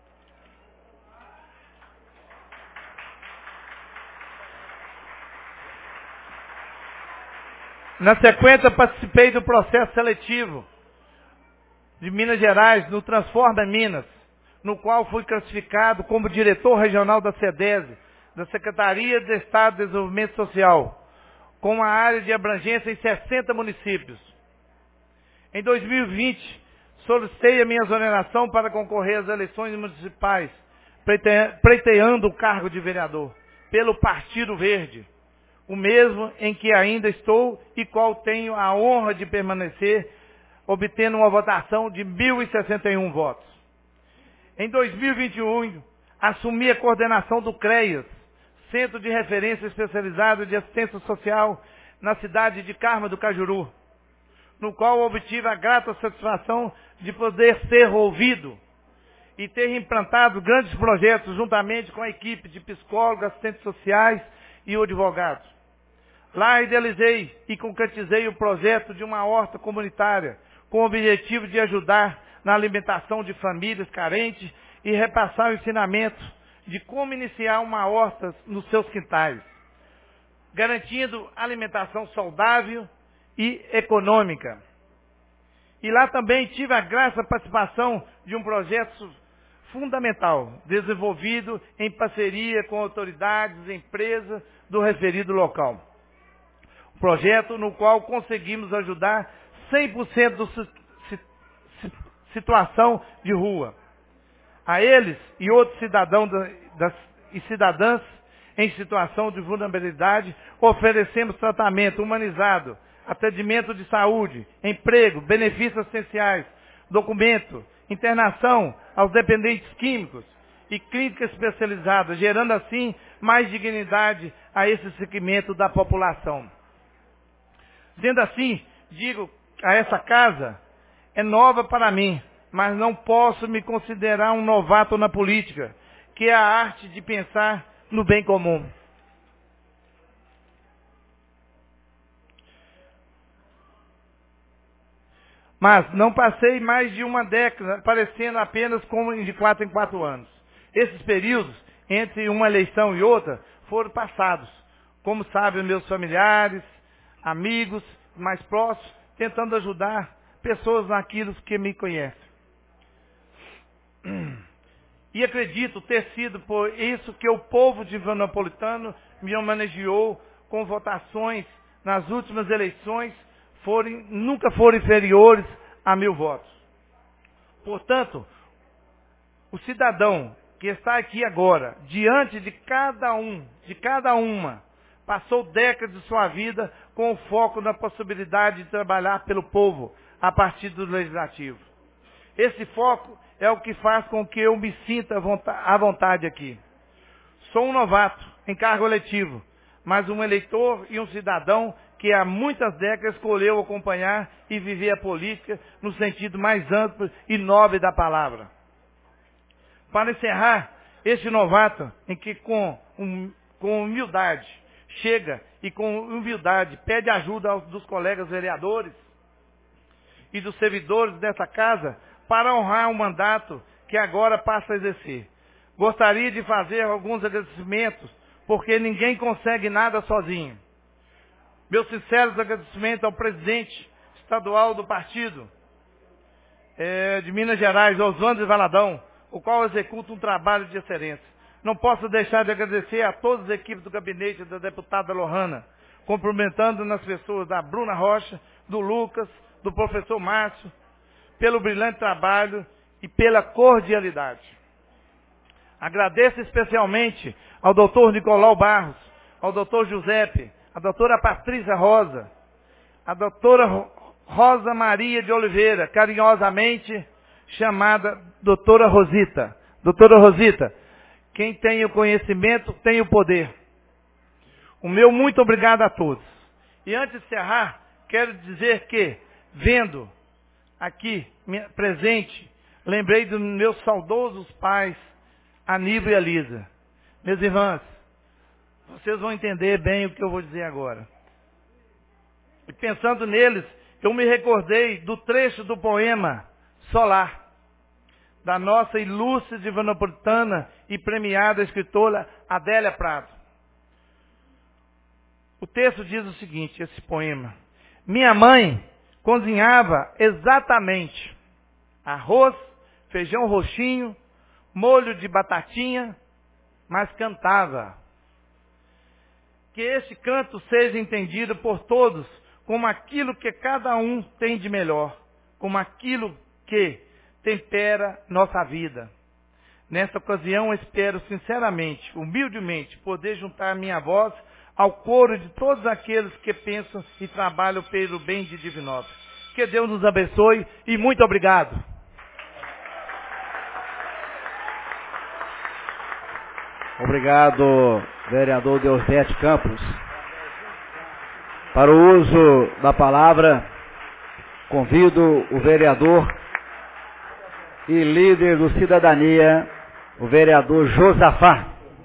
Na sequência, participei do processo seletivo de Minas Gerais, no Transforma Minas, no qual fui classificado como diretor regional da SEDESE, da Secretaria de Estado de Desenvolvimento Social, com uma área de abrangência em sessenta municípios. Em dois mil e vinte, solicitei a minha exoneração para concorrer às eleições municipais, pleiteando o cargo de vereador, pelo Partido Verde, o mesmo em que ainda estou e qual tenho a honra de permanecer obtendo uma votação de mil e sessenta e um votos. Em dois mil e vinte e um, assumi a coordenação do CREAS, Centro de Referência Especializado de Assistência Social, na cidade de Carmo do Cajuru, no qual obtive a grata satisfação de poder ser ouvido e ter implantado grandes projetos juntamente com a equipe de psicólogos, assistentes sociais e advogados. Lá idealizei e concretizei o projeto de uma horta comunitária com o objetivo de ajudar na alimentação de famílias carentes e repassar o ensinamento de como iniciar uma horta nos seus quintais, garantindo alimentação saudável e econômica. E lá também tive a grata participação de um projeto fundamental, desenvolvido em parceria com autoridades e empresas do referido local. Um projeto no qual conseguimos ajudar cem por cento da situação de rua. A eles e outros cidadãos das, e cidadãs em situação de vulnerabilidade, oferecemos tratamento humanizado, atendimento de saúde, emprego, benefícios essenciais, documento, internação aos dependentes químicos e clínica especializada, gerando assim mais dignidade a esse segmento da população. Sendo assim, digo a essa casa, é nova para mim, mas não posso me considerar um novato na política, que é a arte de pensar no bem comum. Mas não passei mais de uma década aparecendo apenas como de quatro em quatro anos. Esses períodos, entre uma eleição e outra, foram passados. Como sabem meus familiares, amigos mais próximos, tentando ajudar pessoas naquilo que me conhecem. E acredito ter sido por isso que o povo divinopolitano me homenageou com votações nas últimas eleições, forem, nunca foram inferiores a mil votos. Portanto, o cidadão que está aqui agora, diante de cada um, de cada uma, passou décadas de sua vida com o foco na possibilidade de trabalhar pelo povo a partir do legislativo. Esse foco é o que faz com que eu me sinta à vontade aqui. Sou um novato em cargo eletivo, mas um eleitor e um cidadão que há muitas décadas escolheu acompanhar e viver a política no sentido mais amplo e nobre da palavra. Para encerrar, este novato, em que com, um, com humildade chega e com humildade pede ajuda aos, dos colegas vereadores e dos servidores dessa casa para honrar o mandato que agora passa a exercer. Gostaria de fazer alguns agradecimentos, porque ninguém consegue nada sozinho. Meus sinceros agradecimentos ao presidente estadual do partido é, de Minas Gerais, Oswaldo Valadão, o qual executa um trabalho de excelência. Não posso deixar de agradecer a todas as equipes do gabinete da deputada Lohana, cumprimentando nas pessoas da Bruna Rocha, do Lucas, do professor Márcio, pelo brilhante trabalho e pela cordialidade. Agradeço especialmente ao doutor Nicolau Barros, ao doutor Giuseppe, a doutora Patrícia Rosa, a doutora Rosa Maria de Oliveira, carinhosamente chamada doutora Rosita. Doutora Rosita, quem tem o conhecimento tem o poder. O meu muito obrigado a todos. E antes de encerrar, quero dizer que, vendo aqui presente, lembrei dos meus saudosos pais, Aníbal e Elisa. Meus irmãos, vocês vão entender bem o que eu vou dizer agora. E pensando neles, eu me recordei do trecho do poema Solar, da nossa ilustre divinopolitana e premiada escritora Adélia Prado. O texto diz o seguinte, esse poema: minha mãe cozinhava exatamente arroz, feijão roxinho, molho de batatinha, mas cantava. Que este canto seja entendido por todos como aquilo que cada um tem de melhor, como aquilo que tempera nossa vida. Nesta ocasião, espero sinceramente, humildemente, poder juntar minha voz ao coro de todos aqueles que pensam e trabalham pelo bem de Divinópolis. Que Deus nos abençoe e muito obrigado. Obrigado, vereador Deusdete Campos. Para o uso da palavra, convido o vereador e líder do Cidadania, o vereador Josafá.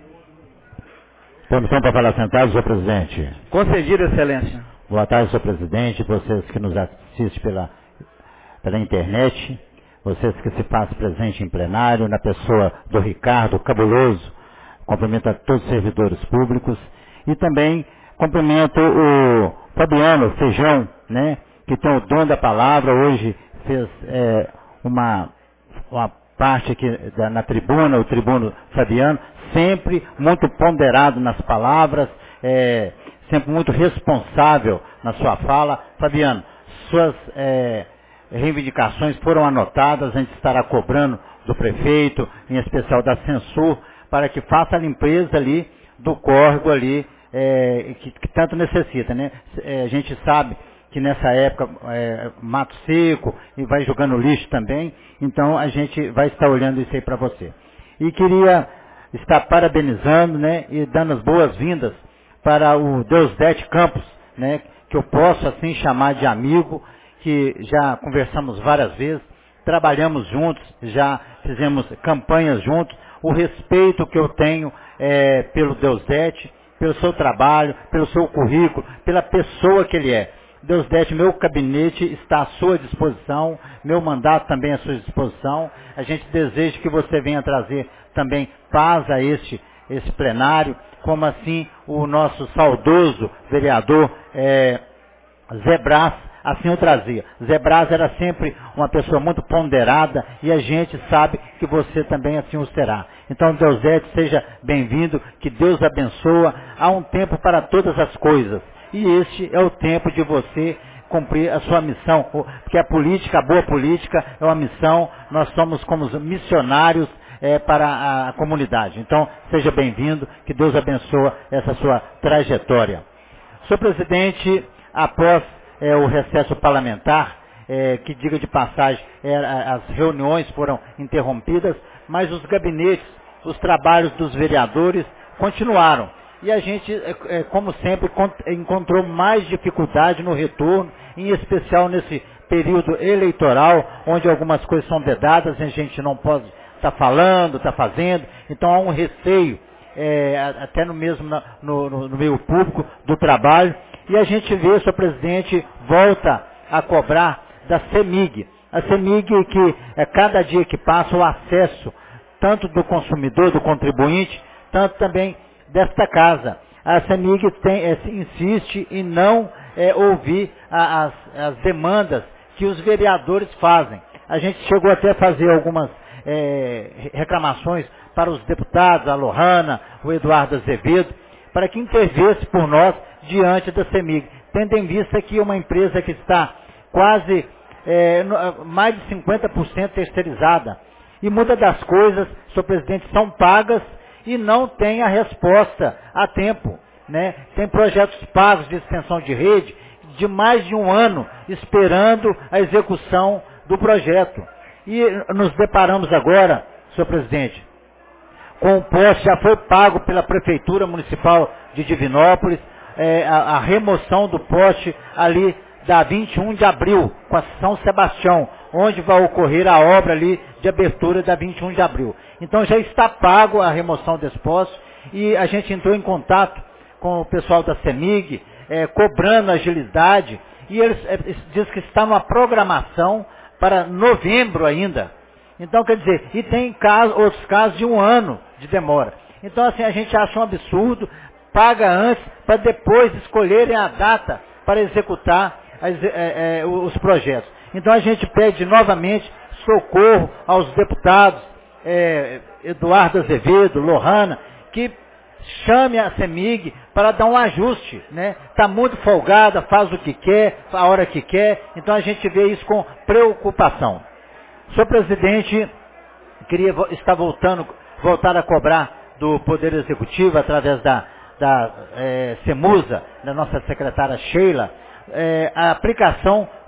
Permissão para falar sentado, senhor presidente. Concedido, excelência. Boa tarde, senhor presidente, vocês que nos assistem pela, pela internet, vocês que se fazem presente em plenário, na pessoa do Ricardo Cabuloso, cumprimento a todos os servidores públicos e também cumprimento o Fabiano Feijão, né, que tem o dom da palavra, hoje fez é, uma, uma parte aqui da, na tribuna, o tribuno Fabiano, sempre muito ponderado nas palavras, é, sempre muito responsável na sua fala. Fabiano, suas é, reivindicações foram anotadas, a gente estará cobrando do prefeito, em especial da Censur, para que faça a limpeza ali do córrego ali, é, que, que tanto necessita, né? É, a gente sabe que nessa época é, mato seco e vai jogando lixo também, então a gente vai estar olhando isso aí para você. E queria estar parabenizando, né, e dando as boas-vindas para o Deusdete Campos, né, que eu posso assim chamar de amigo, que já conversamos várias vezes, trabalhamos juntos, já fizemos campanhas juntos, o respeito que eu tenho é, pelo Deusdete, pelo seu trabalho, pelo seu currículo, pela pessoa que ele é. Deusdete, meu gabinete está à sua disposição, meu mandato também à sua disposição. A gente deseja que você venha trazer também paz a este, este plenário, como assim o nosso saudoso vereador é, Zé Brás assim o trazia. Zé Brás era sempre uma pessoa muito ponderada e a gente sabe que você também assim o será. Então, Deusdete, seja bem-vindo, que Deus abençoa. Há um tempo para todas as coisas e este é o tempo de você cumprir a sua missão, porque a política, a boa política é uma missão, nós somos como missionários é, para a, a comunidade. Então, seja bem-vindo, que Deus abençoe essa sua trajetória. Senhor presidente, após é, o recesso parlamentar, é, que diga de passagem, é, as reuniões foram interrompidas, mas os gabinetes, os trabalhos dos vereadores continuaram. E a gente, é, como sempre, encontrou mais dificuldade no retorno, em especial nesse período eleitoral, onde algumas coisas são vedadas, a gente não pode estar tá falando, estar tá fazendo, então há um receio, é, até no mesmo na, no, no, no meio público do trabalho, e a gente vê, senhor presidente, volta a cobrar da CEMIG. A CEMIG que, é, cada dia que passa, o acesso, tanto do consumidor, do contribuinte, tanto também desta casa. A CEMIG tem, é, insiste em não é, ouvir a, as, as demandas que os vereadores fazem. A gente chegou até a fazer algumas é, reclamações para os deputados, a Lohana, o Eduardo Azevedo, para que intervesse por nós diante da CEMIG, tendo em vista que uma empresa que está quase é, mais de cinquenta por cento terceirizada. E muitas das coisas, senhor presidente, são pagas e não tem a resposta a tempo, né? Tem projetos pagos de extensão de rede de mais de um ano esperando a execução do projeto. E nos deparamos agora, senhor presidente, com o poste, já foi pago pela Prefeitura Municipal de Divinópolis, é, a, a remoção do poste ali da vinte e um de abril, com a São Sebastião, onde vai ocorrer a obra ali de abertura da vinte e um de abril. Então já está pago a remoção desse poste e a gente entrou em contato com o pessoal da CEMIG, é, cobrando agilidade, e eles é, diz que está numa programação para novembro ainda. Então, quer dizer, e tem casos, outros casos de um ano de demora. Então, assim, a gente acha um absurdo, paga antes, para depois escolherem a data para executar as, é, é, os projetos. Então, a gente pede novamente socorro aos deputados é, Eduardo Azevedo, Lohana, que chame a CEMIG para dar um ajuste, né? Está muito folgada, faz o que quer, a hora que quer, então a gente vê isso com preocupação. Senhor presidente, queria estar voltando, voltar a cobrar do Poder Executivo, através da, da é, CEMUSA, da nossa secretária Sheila, é, a aplicação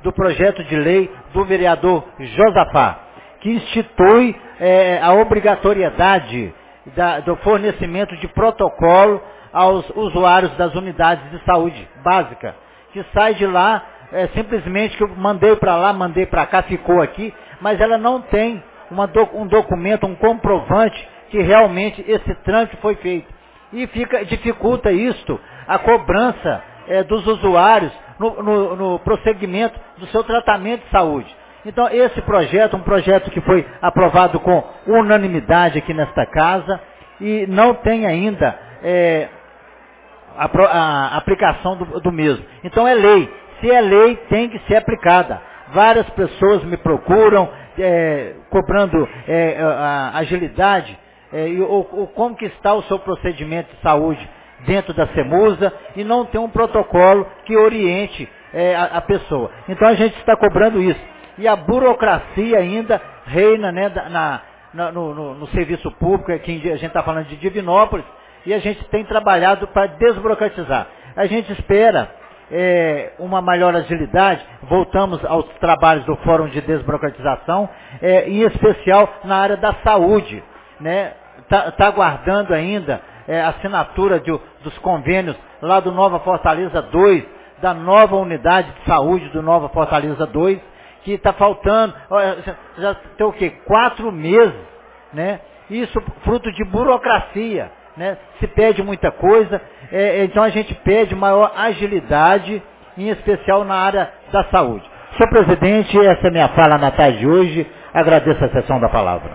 do projeto de lei do vereador Josafá, que institui é, a obrigatoriedade da, do fornecimento de protocolo aos usuários das unidades de saúde básica, que sai de lá, é, simplesmente que eu mandei para lá, mandei para cá, ficou aqui, mas ela não tem uma do, um documento, um comprovante que realmente esse trâmite foi feito. E fica, dificulta isto, a cobrança é, dos usuários no, no, no prosseguimento do seu tratamento de saúde. Então, esse projeto, um projeto que foi aprovado com unanimidade aqui nesta casa, e não tem ainda é, a, a aplicação do, do mesmo. Então, é lei. Se é lei, tem que ser aplicada. Várias pessoas me procuram, é, cobrando é, a agilidade, é, e, ou, ou como que está o seu procedimento de saúde dentro da SEMUSA, e não tem um protocolo que oriente é, a, a pessoa. Então, a gente está cobrando isso. E a burocracia ainda reina, né, na, na, no, no, no serviço público, aqui a gente está falando de Divinópolis, e a gente tem trabalhado para desburocratizar. A gente espera é, uma maior agilidade, voltamos aos trabalhos do Fórum de Desburocratização, é, em especial na área da saúde. Né? Tá, tá aguardando ainda é, a assinatura de, dos convênios lá do Nova Fortaleza dois, da nova unidade de saúde do Nova Fortaleza dois, que está faltando, já tem o quê? Quatro meses, né? Isso fruto de burocracia, né? Se pede muita coisa, é, então a gente pede maior agilidade, em especial na área da saúde. Senhor presidente, essa é a minha fala na tarde de hoje, agradeço a sessão da palavra.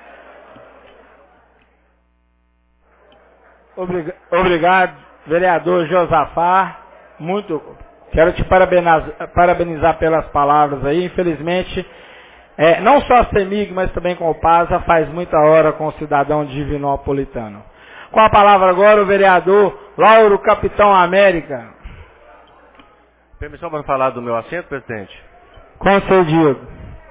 Obrigado, vereador Josafá, muito... Quero te parabenizar, parabenizar pelas palavras aí. Infelizmente, é, não só a CEMIG, mas também com o PASA, faz muita hora com o cidadão divinopolitano. Com a palavra agora o vereador Lauro Capitão América. Permissão para falar do meu assento, presidente? Concedido.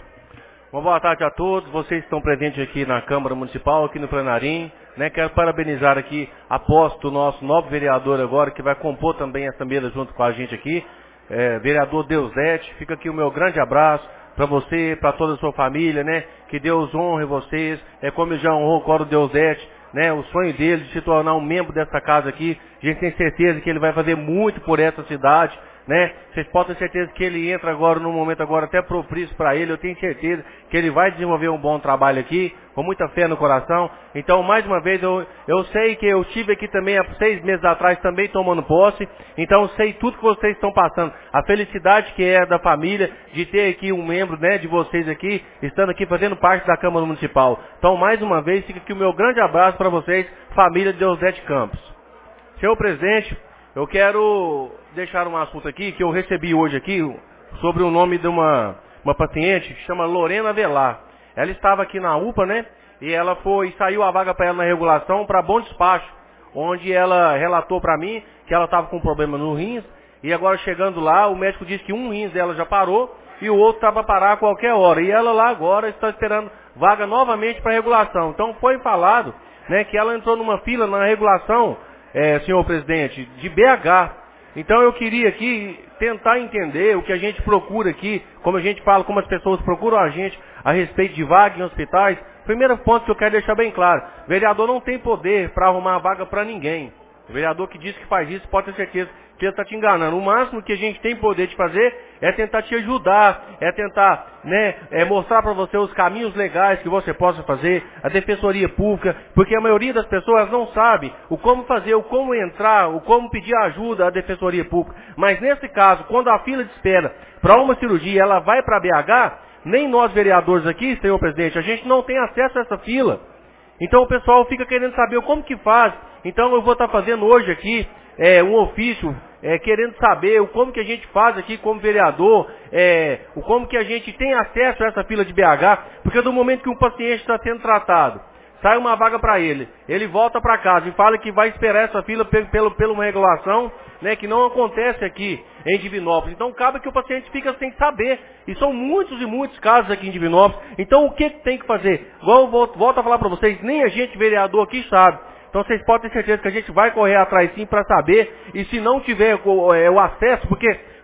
Uma boa tarde a todos, vocês estão presentes aqui na Câmara Municipal, aqui no Plenarim. Né, quero parabenizar aqui, aposto, o nosso novo vereador agora, que vai compor também essa mesa junto com a gente aqui, é, vereador Deusete. Fica aqui o meu grande abraço para você, para toda a sua família, né? Que Deus honre vocês, é como já honrou o Coro Deusete, né? O sonho dele de se tornar um membro dessa casa aqui, a gente tem certeza que ele vai fazer muito por essa cidade, né? Vocês podem ter certeza que ele entra agora, num momento agora até propício para ele, eu tenho certeza que ele vai desenvolver um bom trabalho aqui, com muita fé no coração. Então, mais uma vez, eu, eu sei que eu estive aqui também há seis meses atrás, também tomando posse, então eu sei tudo que vocês estão passando, a felicidade que é da família, de ter aqui um membro, né, de vocês aqui, estando aqui fazendo parte da Câmara Municipal. Então, mais uma vez, fica aqui o meu grande abraço para vocês, família de Deusete Campos. Senhor presidente, eu quero deixar um assunto aqui que eu recebi hoje aqui sobre o nome de uma, uma paciente que chama Lorena Velar. Ela estava aqui na U P A, né? E ela foi, saiu a vaga para ela na regulação para Bom Despacho, onde ela relatou para mim que ela estava com problema no rins, e agora chegando lá, o médico disse que um rins dela já parou e o outro estava a parar a qualquer hora. E ela lá agora está esperando vaga novamente para regulação. Então foi falado, né, que ela entrou numa fila na regulação, É, senhor presidente, de B H. Então eu queria aqui tentar entender o que a gente procura aqui, como a gente fala, como as pessoas procuram a gente a respeito de vaga em hospitais. Primeiro ponto que eu quero deixar bem claro, o vereador não tem poder para arrumar vaga para ninguém. O vereador que diz que faz isso pode ter certeza que ele está te enganando. O máximo que a gente tem poder de fazer é tentar te ajudar, é tentar, né, é mostrar para você os caminhos legais que você possa fazer, a defensoria pública, porque a maioria das pessoas não sabe o como fazer, o como entrar, o como pedir ajuda à defensoria pública. Mas nesse caso, quando a fila de espera para uma cirurgia ela vai para B H, nem nós vereadores aqui, senhor presidente, a gente não tem acesso a essa fila. Então o pessoal fica querendo saber como que faz. Então eu vou estar fazendo hoje aqui é, um ofício, é, querendo saber o como que a gente faz aqui como vereador, é, o como que a gente tem acesso a essa fila de B H, porque do momento que um paciente está sendo tratado, sai uma vaga para ele, ele volta para casa e fala que vai esperar essa fila pelo, pelo, pela uma regulação, né, que não acontece aqui em Divinópolis. Então cabe que o paciente fica sem saber, e são muitos e muitos casos aqui em Divinópolis. Então o que tem que fazer? Igual eu volto, volto a falar para vocês, nem a gente vereador aqui sabe. Então vocês podem ter certeza que a gente vai correr atrás sim para saber, e se não tiver o, é, o acesso, porque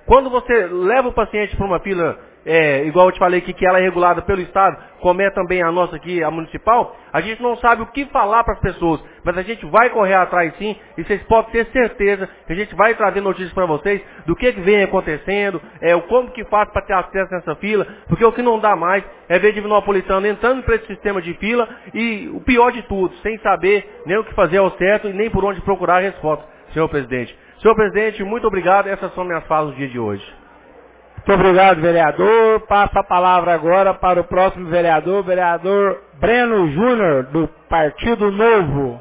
Quando você leva o paciente para uma fila, é, igual eu te falei aqui, que ela é regulada pelo Estado, como é também a nossa aqui, a municipal, a gente não sabe o que falar para as pessoas, mas a gente vai correr atrás sim, e vocês podem ter certeza que a gente vai trazer notícias para vocês do que, que vem acontecendo, é, o como que faz para ter acesso nessa fila, porque o que não dá mais é ver Divinopolitano entrando para esse sistema de fila e o pior de tudo, sem saber nem o que fazer ao certo e nem por onde procurar a resposta, senhor presidente. Senhor presidente, muito obrigado. Essas são minhas falas do dia de hoje. Muito obrigado, vereador. Passa a palavra agora para o próximo vereador, vereador Breno Júnior, do Partido Novo.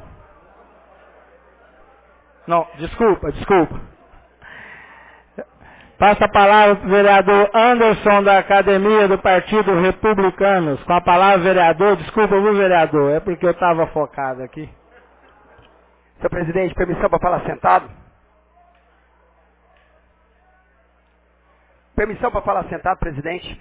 Não, desculpa, desculpa. Passa a palavra para o vereador Anderson, da Academia do Partido Republicanos. Com a palavra, vereador. Desculpa, viu, vereador? É porque eu estava focado aqui. Senhor presidente, permissão para falar sentado? Permissão para falar sentado, presidente?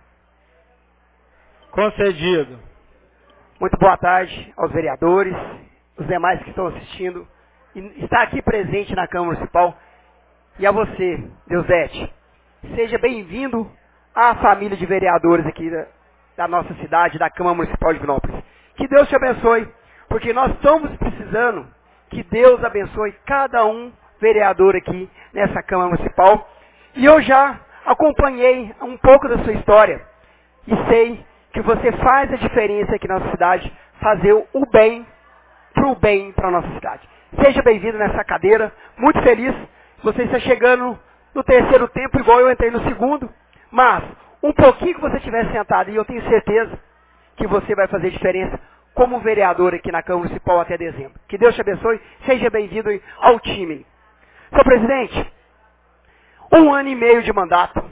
Concedido. Muito boa tarde aos vereadores, os demais que estão assistindo, e está aqui presente na Câmara Municipal, e a você, Deusete. Seja bem-vindo à família de vereadores aqui da, da nossa cidade, da Câmara Municipal de Divinópolis. Que Deus te abençoe, porque nós estamos precisando que Deus abençoe cada um vereador aqui nessa Câmara Municipal. E eu já acompanhei um pouco da sua história e sei que você faz a diferença aqui na nossa cidade, fazer o bem para o bem para a nossa cidade. Seja bem-vindo nessa cadeira, muito feliz. Você está chegando no terceiro tempo, igual eu entrei no segundo, mas um pouquinho que você estiver sentado, e eu tenho certeza que você vai fazer diferença como vereador aqui na Câmara Municipal até dezembro. Que Deus te abençoe, seja bem-vindo ao time. Senhor presidente, um ano e meio de mandato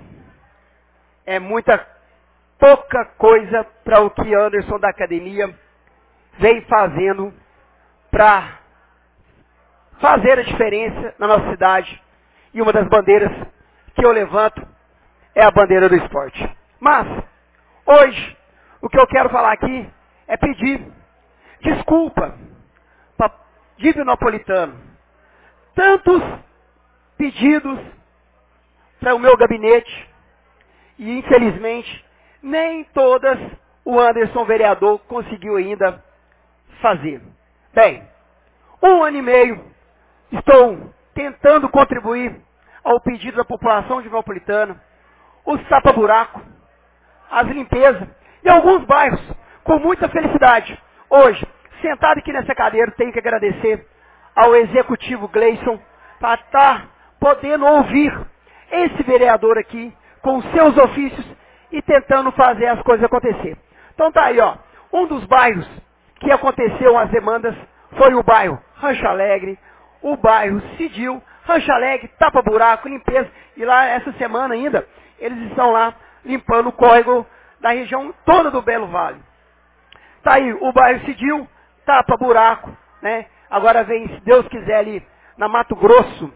é muita, pouca coisa para o que Anderson da Academia vem fazendo para fazer a diferença na nossa cidade. E uma das bandeiras que eu levanto é a bandeira do esporte. Mas, hoje, o que eu quero falar aqui é pedir desculpa para Divinopolitano. Tantos pedidos para o meu gabinete e, infelizmente, nem todas o Anderson vereador conseguiu ainda fazer. Bem, um ano e meio estou tentando contribuir ao pedido da população divinopolitana, os tapa-buraco, as limpezas e alguns bairros com muita felicidade. Hoje, sentado aqui nessa cadeira, tenho que agradecer ao executivo Gleison para estar podendo ouvir esse vereador aqui com seus ofícios e tentando fazer as coisas acontecer. Então tá aí, ó, um dos bairros que aconteceu as demandas foi o bairro Rancho Alegre, o bairro Cidil, Rancho Alegre, tapa-buraco, limpeza, e lá essa semana ainda, eles estão lá limpando o córrego da região toda do Belo Vale. Tá aí o bairro Cidil, tapa-buraco, né? Agora vem, se Deus quiser, ali na Mato Grosso,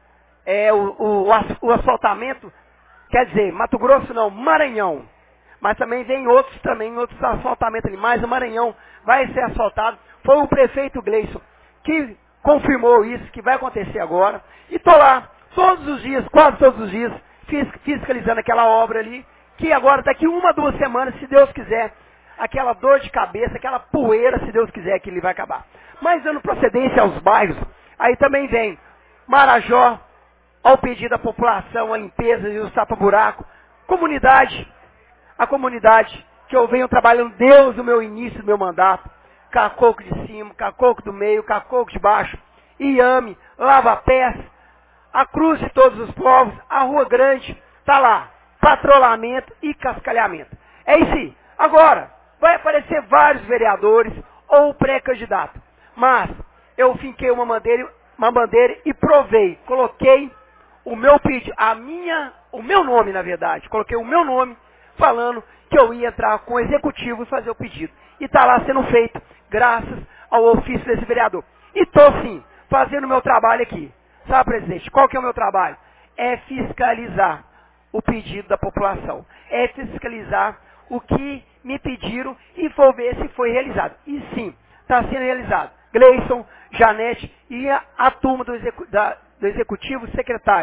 é, o, o, o asfaltamento, quer dizer, Mato Grosso não, Maranhão. Mas também vem outros também, outros asfaltamentos ali, mas o Maranhão vai ser asfaltado. Foi o prefeito Gleison que confirmou isso, que vai acontecer agora. E estou lá, todos os dias, quase todos os dias, fiscalizando aquela obra ali, que agora daqui uma, duas semanas, se Deus quiser, aquela dor de cabeça, aquela poeira, se Deus quiser, que ele vai acabar. Mas dando procedência aos bairros, aí também vem Marajó, ao pedido da população, a limpeza e o tapa-buraco, comunidade, a comunidade que eu venho trabalhando desde o meu início do meu mandato, Cacoco de cima, Cacoco do meio, Cacoco de baixo, Iame, Lava Pés, a Cruz de Todos os Povos, a Rua Grande, tá lá, patrulhamento e cascalhamento. É isso aí. Agora, vai aparecer vários vereadores ou pré-candidatos, mas eu finquei uma bandeira, uma bandeira e provei, coloquei o meu pedido, a minha, o meu nome, na verdade, coloquei o meu nome falando que eu ia entrar com o executivo e fazer o pedido. E está lá sendo feito, graças ao ofício desse vereador. E estou, sim, fazendo o meu trabalho aqui. Sabe, presidente, qual que é o meu trabalho? É fiscalizar o pedido da população. É fiscalizar o que me pediram e vou ver se foi realizado. E sim, está sendo realizado. Gleison, Janete e a, a turma do, execu, da, do executivo, secretários.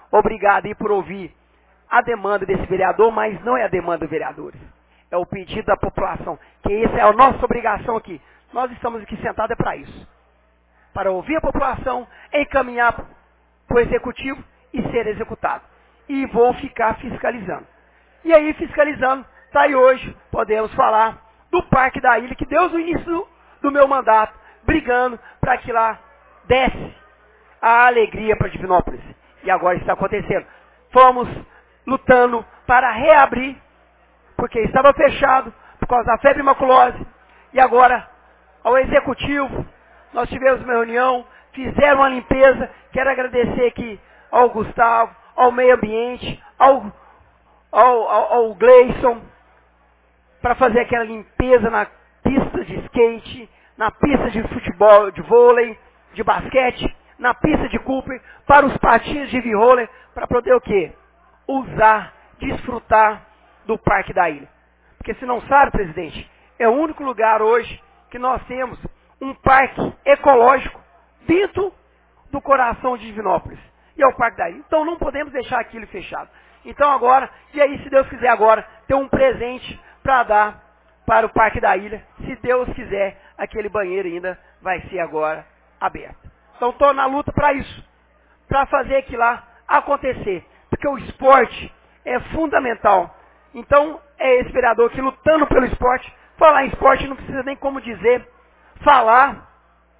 obrigado aí por ouvir a demanda desse vereador, mas não é a demanda dos vereadores. É o pedido da população, que essa é a nossa obrigação aqui. Nós estamos aqui sentados é para isso. Para ouvir a população, encaminhar para o executivo e ser executado. E vou ficar fiscalizando. E aí, fiscalizando, está aí hoje, podemos falar do Parque da Ilha, que Deus no início do, do meu mandato, brigando para que lá desce a alegria para Divinópolis. E agora está acontecendo. Fomos lutando para reabrir, porque estava fechado por causa da febre maculose. E agora, ao executivo, nós tivemos uma reunião, fizeram uma limpeza. Quero agradecer aqui ao Gustavo, ao meio ambiente, ao, ao, ao, ao Gleison, para fazer aquela limpeza na pista de skate, na pista de futebol, de vôlei, de basquete, na pista de Cooper, para os patins de vôlei, para poder o quê? Usar, desfrutar do Parque da Ilha. Porque se não sabe, presidente, é o único lugar hoje que nós temos um parque ecológico dentro do coração de Divinópolis. E é o Parque da Ilha. Então não podemos deixar aquilo fechado. Então agora, e aí se Deus quiser agora, ter um presente para dar para o Parque da Ilha. Se Deus quiser, aquele banheiro ainda vai ser agora aberto. Então estou na luta para isso. Para fazer aquilo lá acontecer. Porque o esporte é fundamental. Então é esse vereador aqui lutando pelo esporte. Falar em esporte não precisa nem como dizer. Falar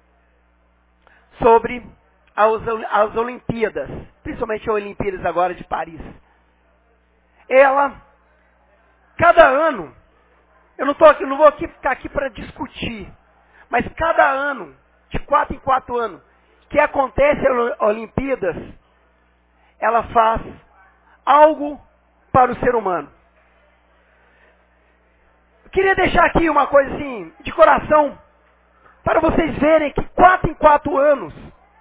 sobre as, as Olimpíadas. Principalmente as Olimpíadas agora de Paris. Ela, cada ano, eu não, tô aqui, não vou aqui, ficar aqui para discutir, mas cada ano, de quatro em quatro anos, que acontece as Olimpíadas, ela faz algo para o ser humano. Eu queria deixar aqui uma coisa assim, de coração, para vocês verem que quatro em quatro anos,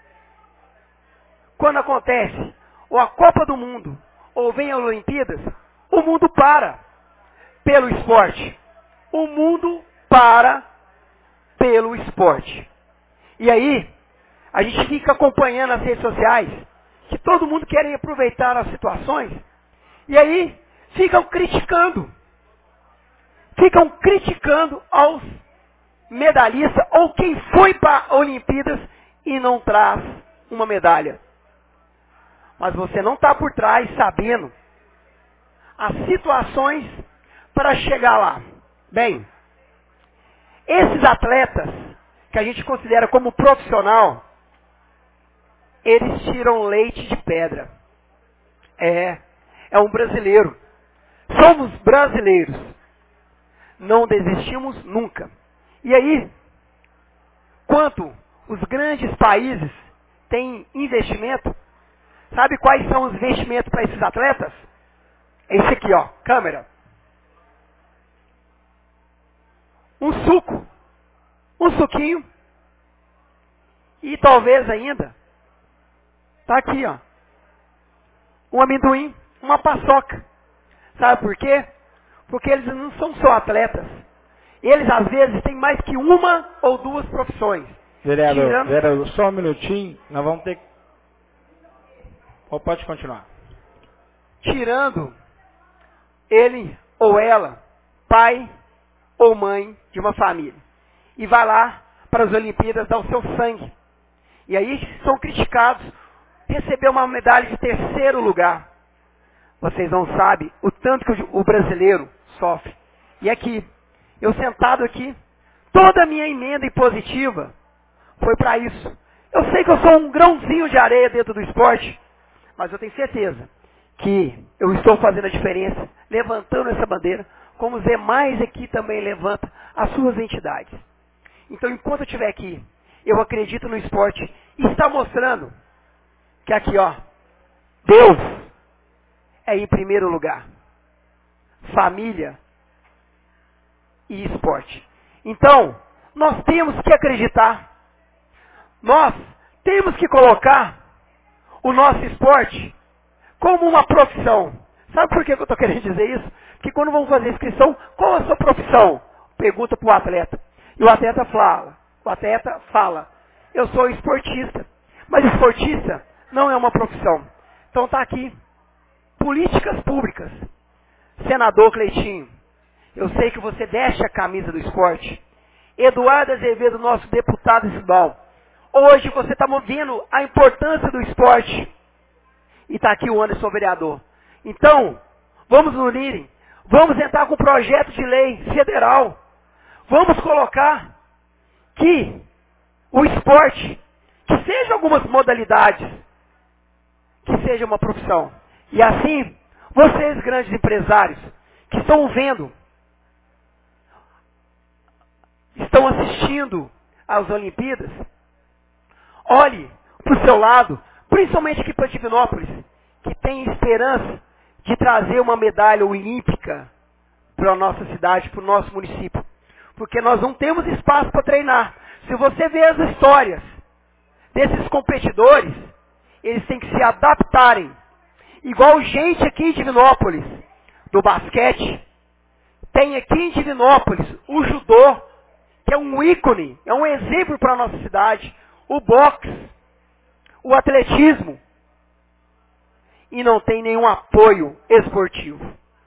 quando acontece ou a Copa do Mundo, ou vem as Olimpíadas, o mundo para pelo esporte. O mundo para pelo esporte. E aí, a gente fica acompanhando as redes sociais, que todo mundo quer aproveitar as situações, e aí ficam criticando. Ficam criticando aos medalhistas, ou quem foi para as Olimpíadas e não traz uma medalha. Mas você não está por trás sabendo as situações para chegar lá. Bem, esses atletas que a gente considera como profissional, eles tiram leite de pedra. É, é um brasileiro. Somos brasileiros. Não desistimos nunca. E aí, quanto os grandes países têm investimento, sabe quais são os investimentos para esses atletas? Esse aqui, ó, câmera. Um suco. Um suquinho. E talvez ainda, tá aqui, ó, um amendoim, uma paçoca. Sabe por quê? Porque eles não são só atletas. Eles, às vezes, têm mais que uma ou duas profissões. Vereador, Tirando... vereador, só um minutinho, nós vamos ter que... Ou pode continuar. Tirando ele ou ela, pai ou mãe de uma família. E vai lá para as Olimpíadas dar o seu sangue. E aí são criticados. Receber uma medalha de terceiro lugar. Vocês não sabem o tanto que o brasileiro sofre. E aqui, eu sentado aqui, toda a minha emenda impositiva foi para isso. Eu sei que eu sou um grãozinho de areia dentro do esporte, mas eu tenho certeza que eu estou fazendo a diferença, levantando essa bandeira, como os demais aqui também levantam as suas entidades. Então, enquanto eu estiver aqui, eu acredito no esporte e está mostrando que aqui, ó, Deus é em primeiro lugar. Família e esporte. Então, nós temos que acreditar. Nós temos que colocar o nosso esporte como uma profissão. Sabe por que eu estou querendo dizer isso? Porque quando vamos fazer inscrição, qual é a sua profissão? Pergunta para o atleta. E o atleta fala, o atleta fala, eu sou esportista. Mas esportista não é uma profissão. Então está aqui. Políticas públicas. Senador Cleitinho, eu sei que você veste a camisa do esporte. Eduardo Azevedo, nosso deputado estadual. Hoje você está vendo a importância do esporte. E está aqui o Anderson, vereador. Então, vamos nos unirem. Vamos entrar com um projeto de lei federal. Vamos colocar que o esporte, que seja algumas modalidades, que seja uma profissão. E assim, vocês grandes empresários, que estão vendo, estão assistindo às Olimpíadas, olhe para o seu lado, principalmente aqui para Divinópolis, que tem esperança de trazer uma medalha olímpica para a nossa cidade, para o nosso município. Porque nós não temos espaço para treinar. Se você vê as histórias desses competidores, eles têm que se adaptarem. Igual gente aqui em Divinópolis, do basquete, tem aqui em Divinópolis o judô, que é um ícone, é um exemplo para a nossa cidade, o boxe, o atletismo, e não tem nenhum apoio esportivo.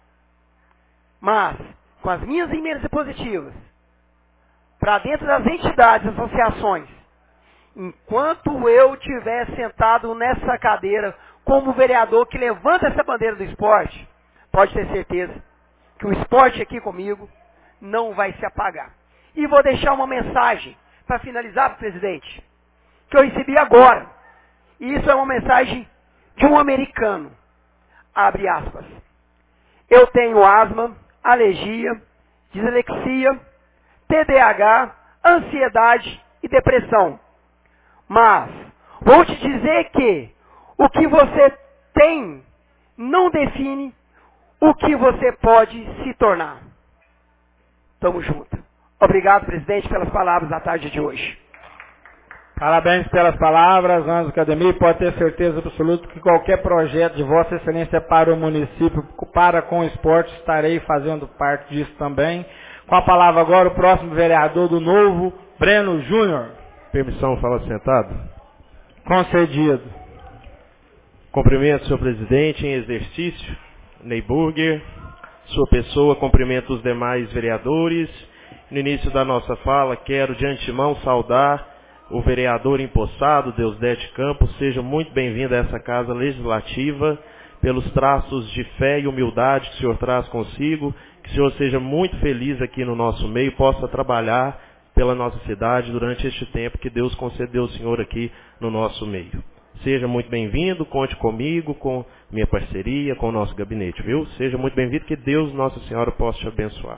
Mas, com as minhas emendas positivas, para dentro das entidades, associações, enquanto eu estiver sentado nessa cadeira como vereador que levanta essa bandeira do esporte, pode ter certeza que o esporte aqui comigo não vai se apagar. E vou deixar uma mensagem para finalizar, presidente, que eu recebi agora. E isso é uma mensagem de um americano. Abre aspas. Eu tenho asma, alergia, dislexia, T D A H, ansiedade e depressão. Mas vou te dizer que o que você tem não define o que você pode se tornar. Tamo junto. Obrigado, presidente, pelas palavras da tarde de hoje. Parabéns pelas palavras, Anderson Cademir. Pode ter certeza absoluta que qualquer projeto de Vossa Excelência para o município, para com o esporte, estarei fazendo parte disso também. Com a palavra agora o próximo vereador do Novo, Breno Júnior. Permissão, fala sentado. Concedido. Cumprimento, senhor presidente, em exercício, Ney Burger, sua pessoa, cumprimento os demais vereadores. No início da nossa fala, quero de antemão saudar o vereador empossado, Deusdete Campos. Seja muito bem-vindo a essa casa legislativa, pelos traços de fé e humildade que o senhor traz consigo. Que o senhor seja muito feliz aqui no nosso meio, possa trabalhar pela nossa cidade durante este tempo que Deus concedeu ao senhor aqui no nosso meio. Seja muito bem-vindo, conte comigo, com minha parceria, com o nosso gabinete, viu? Seja muito bem-vindo, que Deus, Nossa Senhora, possa te abençoar.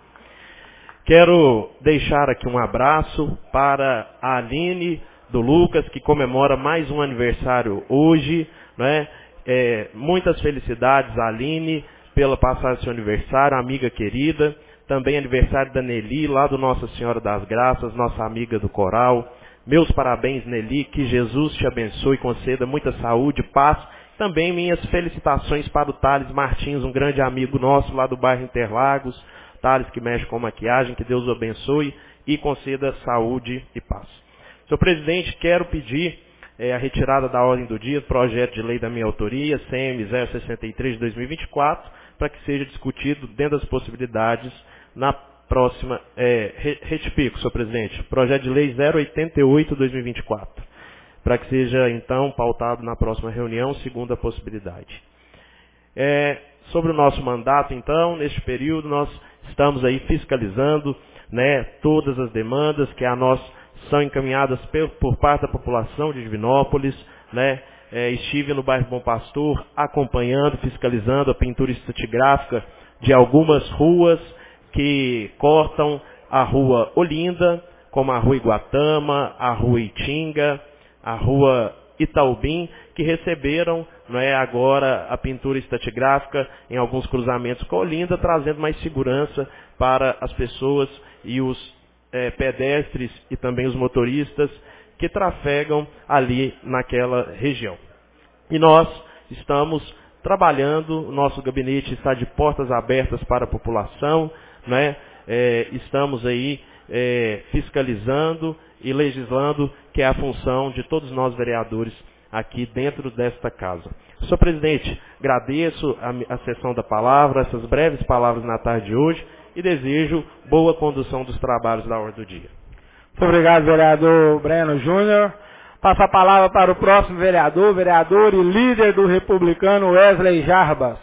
Quero deixar aqui um abraço para a Aline do Lucas, que comemora mais um aniversário hoje, né? É, muitas felicidades, Aline, pela passagem do seu aniversário, amiga querida. Também aniversário da Nelly, lá do Nossa Senhora das Graças, nossa amiga do coral. Meus parabéns, Nelly, que Jesus te abençoe e conceda muita saúde, paz. Também minhas felicitações para o Thales Martins, um grande amigo nosso lá do bairro Interlagos. Thales, que mexe com maquiagem, que Deus o abençoe e conceda saúde e paz. Senhor presidente, quero pedir é, a retirada da ordem do dia, projeto de lei da minha autoria, C M zero sessenta e três de dois mil e vinte e quatro, para que seja discutido dentro das possibilidades na próxima, é, retifico, senhor presidente, projeto de lei zero oitenta e oito de dois mil e vinte e quatro, para que seja então pautado na próxima reunião, segundo a possibilidade. É, sobre o nosso mandato, então, neste período, nós estamos aí fiscalizando, né, todas as demandas que a nós são encaminhadas por, por parte da população de Divinópolis, né. É, estive no bairro Bom Pastor acompanhando, fiscalizando a pintura estratigráfica de algumas ruas que cortam a rua Olinda, como a rua Iguatama, a rua Itinga, a rua Itaubim, que receberam, não é, agora a pintura estratigráfica em alguns cruzamentos com a Olinda, trazendo mais segurança para as pessoas e os é, pedestres e também os motoristas que trafegam ali naquela região. E nós estamos trabalhando, o nosso gabinete está de portas abertas para a população, né? É, estamos aí é, fiscalizando e legislando, que é a função de todos nós vereadores aqui dentro desta casa. Senhor presidente, agradeço a, a sessão da palavra, essas breves palavras na tarde de hoje e desejo boa condução dos trabalhos da ordem do dia. Muito obrigado, vereador Breno Júnior. Passo a palavra para o próximo vereador, vereador e líder do republicano Wesley Jarbas.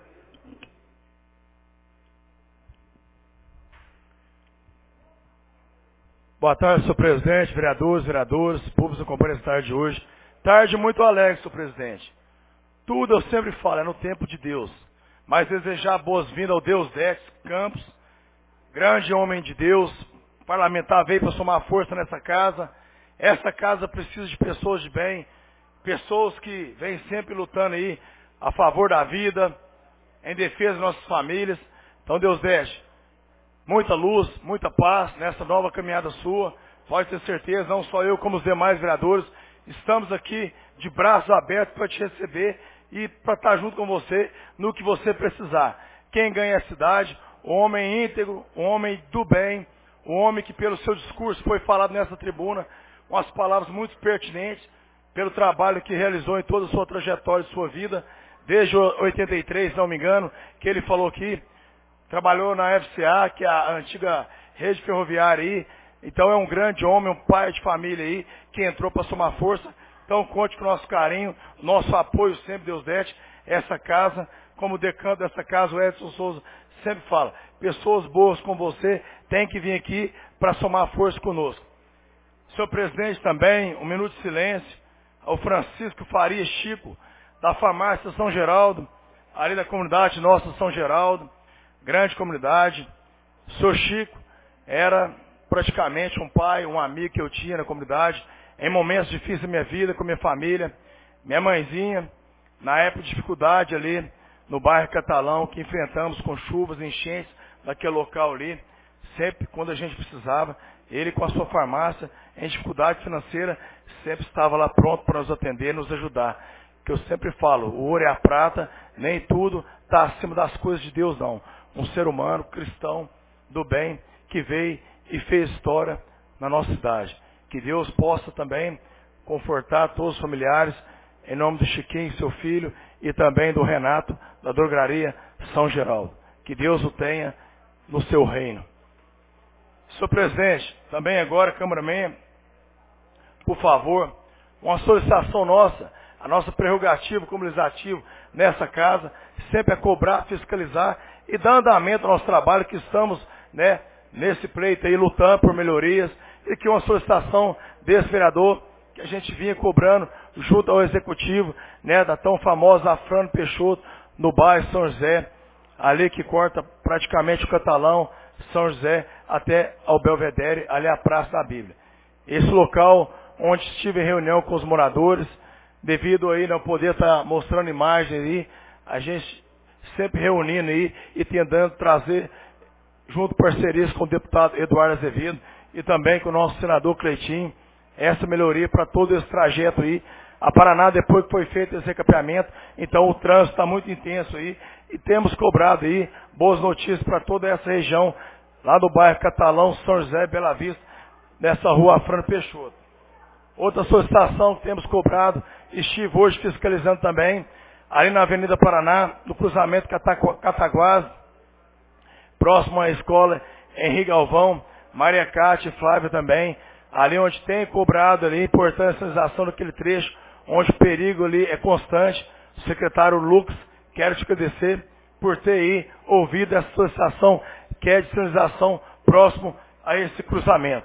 Boa tarde, senhor presidente, vereadores, vereadoras, públicos que acompanham essa tarde de hoje. Tarde muito alegre, senhor presidente. Tudo eu sempre falo, é no tempo de Deus. Mas desejar boas-vindas ao Deus Dex Campos, grande homem de Deus, parlamentar, veio para somar força nessa casa. Essa casa precisa de pessoas de bem, pessoas que vêm sempre lutando aí a favor da vida, em defesa das nossas famílias. Então Deus deixe muita luz, muita paz nessa nova caminhada sua. Pode ter certeza, não só eu como os demais vereadores, estamos aqui de braços abertos para te receber e para estar junto com você no que você precisar. Quem ganha a cidade, o homem íntegro, o homem do bem, o homem que pelo seu discurso foi falado nessa tribuna, com as palavras muito pertinentes, pelo trabalho que realizou em toda a sua trajetória de sua vida, desde oitenta e três, se não me engano, que ele falou aqui, trabalhou na F C A, que é a antiga rede ferroviária aí, então é um grande homem, um pai de família aí, que entrou para somar força. Então conte com o nosso carinho, nosso apoio sempre, Deus dete, essa casa, como decano dessa casa, o Edson Souza sempre fala, pessoas boas como você têm que vir aqui para somar força conosco. Senhor presidente também, um minuto de silêncio, ao Francisco Faria Chico, da farmácia São Geraldo, ali da comunidade nossa São Geraldo, grande comunidade. O senhor Chico era praticamente um pai, um amigo que eu tinha na comunidade, em momentos difíceis da minha vida, com minha família. Minha mãezinha, na época de dificuldade ali, no bairro Catalão, que enfrentamos com chuvas, enchentes, naquele local ali, sempre quando a gente precisava, ele com a sua farmácia, em dificuldade financeira, sempre estava lá pronto para nos atender, nos ajudar. Que eu sempre falo, o ouro e a prata, nem tudo está acima das coisas de Deus não. Um ser humano, cristão, do bem, que veio e fez história na nossa cidade. Que Deus possa também confortar todos os familiares, em nome do Chiquinho, seu filho, e também do Renato, da drogaria São Geraldo. Que Deus o tenha no seu reino. Senhor presidente, também agora, cameraman, por favor, uma solicitação nossa, a nossa prerrogativa como legislativo nessa casa, sempre é cobrar, fiscalizar e dar andamento ao nosso trabalho, que estamos, né, nesse pleito aí, lutando por melhorias, e que uma solicitação desse vereador, que a gente vinha cobrando junto ao executivo, né, da tão famosa Afrano Peixoto, no bairro São José, ali que corta praticamente o Catalão, São José, até ao Belvedere, ali a Praça da Bíblia. Esse local onde estive em reunião com os moradores, devido aí não poder estar mostrando imagem aí, a gente sempre reunindo aí e tentando trazer, junto parcerias com o deputado Eduardo Azevedo e também com o nosso senador Cleitinho, essa melhoria para todo esse trajeto aí. A Paraná, depois que foi feito esse recapeamento, então o trânsito está muito intenso aí, e temos cobrado aí boas notícias para toda essa região, lá do bairro Catalão, São José, Bela Vista, nessa rua Afrano Peixoto. Outra solicitação que temos cobrado, estive hoje fiscalizando também, ali na Avenida Paraná, no cruzamento Cataguás, próximo à escola Henrique Galvão, Maria Cátia e Flávia também, ali onde tem cobrado ali a importância da sinalização daquele trecho, onde o perigo ali é constante. O secretário Lucas, quero te agradecer por ter aí ouvido essa solicitação que é de sinalização próximo a esse cruzamento.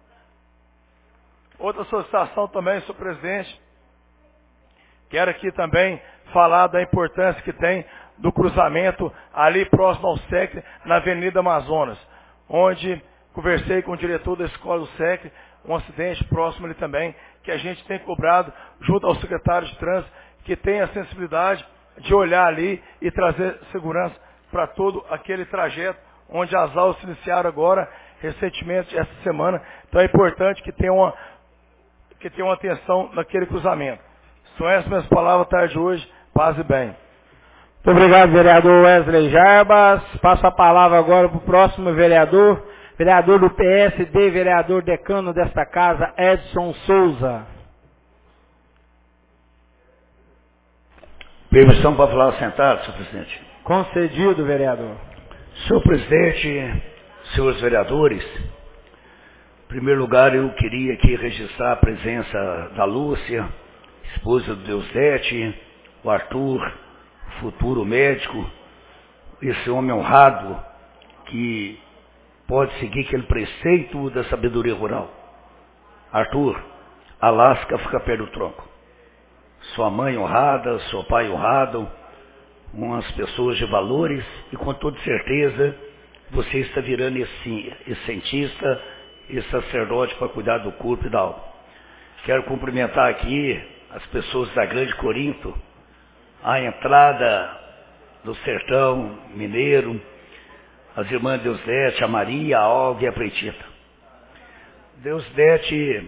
Outra solicitação também, senhor presidente, quero aqui também falar da importância que tem do cruzamento ali próximo ao S E C, na Avenida Amazonas, onde conversei com o diretor da escola do S E C, um acidente próximo ali também, que a gente tem cobrado junto ao secretário de trânsito, que tem a sensibilidade de olhar ali e trazer segurança para todo aquele trajeto, onde as aulas se iniciaram agora, recentemente, essa semana. Então é importante que tenha uma, que tenha uma atenção naquele cruzamento. São essas minhas palavras tarde de hoje. Paz e bem. Muito obrigado, vereador Wesley Jarbas. Passo a palavra agora para o próximo vereador, vereador do P S D, vereador decano desta casa, Edson Souza. Permissão para falar sentado, senhor presidente. Concedido, vereador. Senhor presidente, senhores vereadores, em primeiro lugar eu queria aqui registrar a presença da Lúcia, esposa do Deusdete, o Arthur, futuro médico, esse homem honrado que pode seguir aquele preceito da sabedoria rural. Arthur, a lasca fica perto do tronco. Sua mãe honrada, seu pai honrado, umas pessoas de valores, e com toda certeza você está virando esse, esse cientista, esse sacerdote para cuidar do corpo e da alma. Quero cumprimentar aqui as pessoas da Grande Corinto, a entrada do sertão mineiro, as irmãs Deusdete, a Maria, a Olga e a Pretita. Deusdete,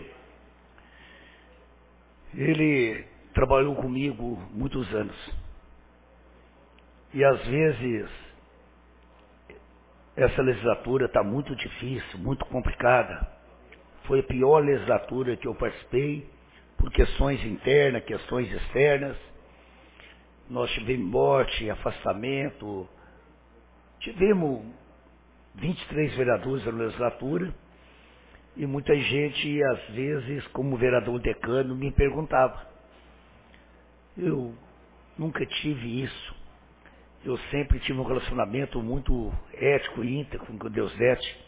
ele trabalhou comigo muitos anos. E às vezes essa legislatura está muito difícil, muito complicada. Foi a pior legislatura que eu participei, por questões internas, questões externas. Nós tivemos morte, afastamento, tivemos vinte e três vereadores na legislatura, e muita gente, às vezes, como vereador decano, me perguntava. Eu nunca tive isso. Eu sempre tive um relacionamento muito ético e íntegro com o Deusdete.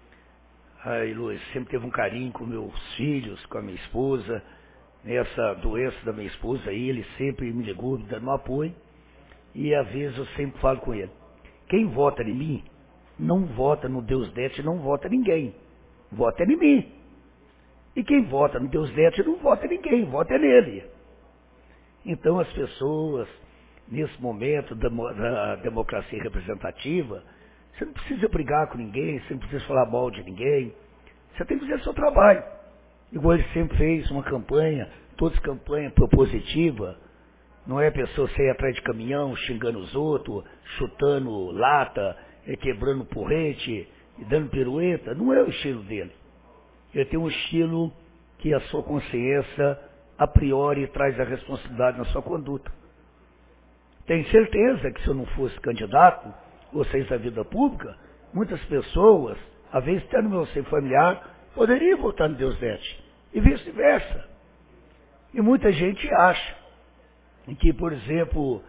Aí, Luiz, sempre teve um carinho com meus filhos, com a minha esposa. Nessa doença da minha esposa aí, ele sempre me ligou, me dando um apoio. E às vezes eu sempre falo com ele. Quem vota em mim, não vota no Deusdete, não vota ninguém. Vota em mim. E quem vota no Deusdete não vota em ninguém, vota nele. Então as pessoas, nesse momento da, da democracia representativa, você não precisa brigar com ninguém, você não precisa falar mal de ninguém. Você tem que fazer o seu trabalho. Igual ele sempre fez uma campanha, todas campanha propositiva. Não é a pessoa sair atrás de caminhão, xingando os outros, chutando lata, quebrando porrete, e dando pirueta. Não é o estilo dele. Ele tem um estilo que a sua consciência, a priori, traz a responsabilidade na sua conduta. Tenho certeza que se eu não fosse candidato, vocês da vida pública, muitas pessoas, às vezes até no meu seio familiar, poderiam votar no Deusdete. E vice-versa. E muita gente acha que, por exemplo,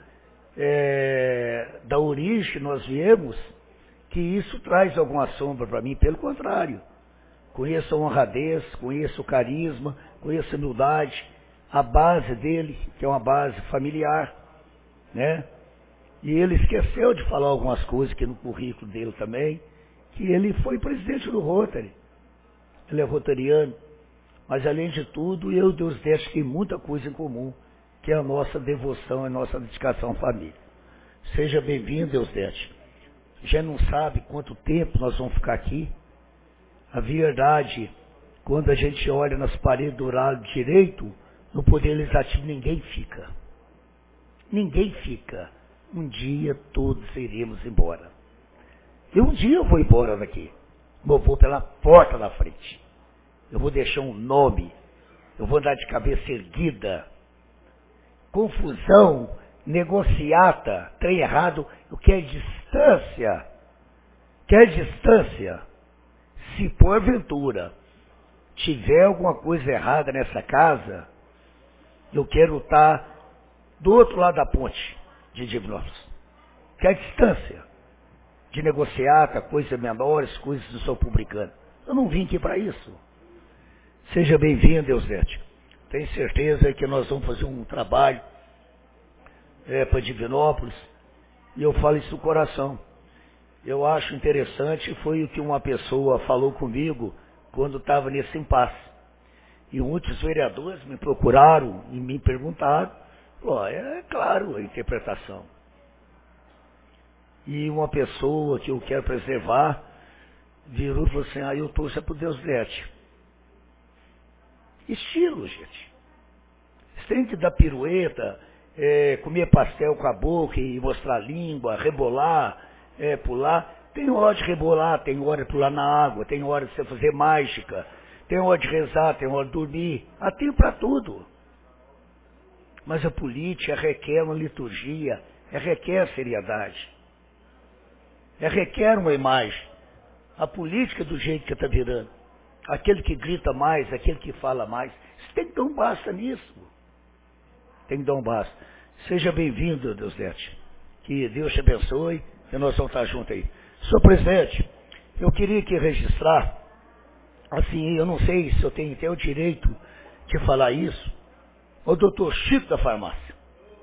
é, da origem que nós viemos, que isso traz alguma sombra para mim. Pelo contrário. Conheço a honradez, conheço o carisma, conheço a humildade, a base dele, que é uma base familiar, né? E ele esqueceu de falar algumas coisas aqui no currículo dele também, que ele foi presidente do Rotary. Ele é rotariano. Mas, além de tudo, eu e o Deusdete tem muita coisa em comum, que é a nossa devoção, a nossa dedicação à família. Seja bem-vindo, Deusdete. Já não sabe quanto tempo nós vamos ficar aqui. A verdade, quando a gente olha nas paredes do lado direito, no Poder Legislativo ninguém fica. Ninguém fica. Um dia todos iremos embora. E um dia eu vou embora daqui. Eu vou pela porta da frente. Eu vou deixar um nome. Eu vou andar de cabeça erguida. Confusão, negociata, trem errado. Eu quero distância. Quer distância. Se porventura tiver alguma coisa errada nessa casa, eu quero estar do outro lado da ponte de Divinópolis. Quer distância. De negociata, coisas menores, coisas do seu publicano. Eu não vim aqui para isso. Seja bem-vindo, Deusdete. Tenho certeza que nós vamos fazer um trabalho é, para Divinópolis. E eu falo isso do coração. Eu acho interessante, foi o que uma pessoa falou comigo quando estava nesse impasse. E muitos vereadores me procuraram e me perguntaram. Pô, é claro a interpretação. E uma pessoa que eu quero preservar virou e falou assim, ah, eu torço para o Deusdete. Estilo, gente. Você tem que dar pirueta, é, comer pastel com a boca e mostrar a língua, rebolar, é, pular. Tem hora de rebolar, tem hora de pular na água, tem hora de você fazer mágica, tem hora de rezar, tem hora de dormir. Há tempo para tudo. Mas a política requer uma liturgia, requer seriedade, requer uma imagem. A política do jeito que está virando, aquele que grita mais, aquele que fala mais, você tem que dar um basta nisso. Tem que dar um basta. Seja bem-vindo, Deusdete. Que Deus te abençoe e nós vamos estar juntos aí. Senhor presidente, eu queria aqui registrar, assim, eu não sei se eu tenho até o direito de falar isso, o doutor Chico da farmácia.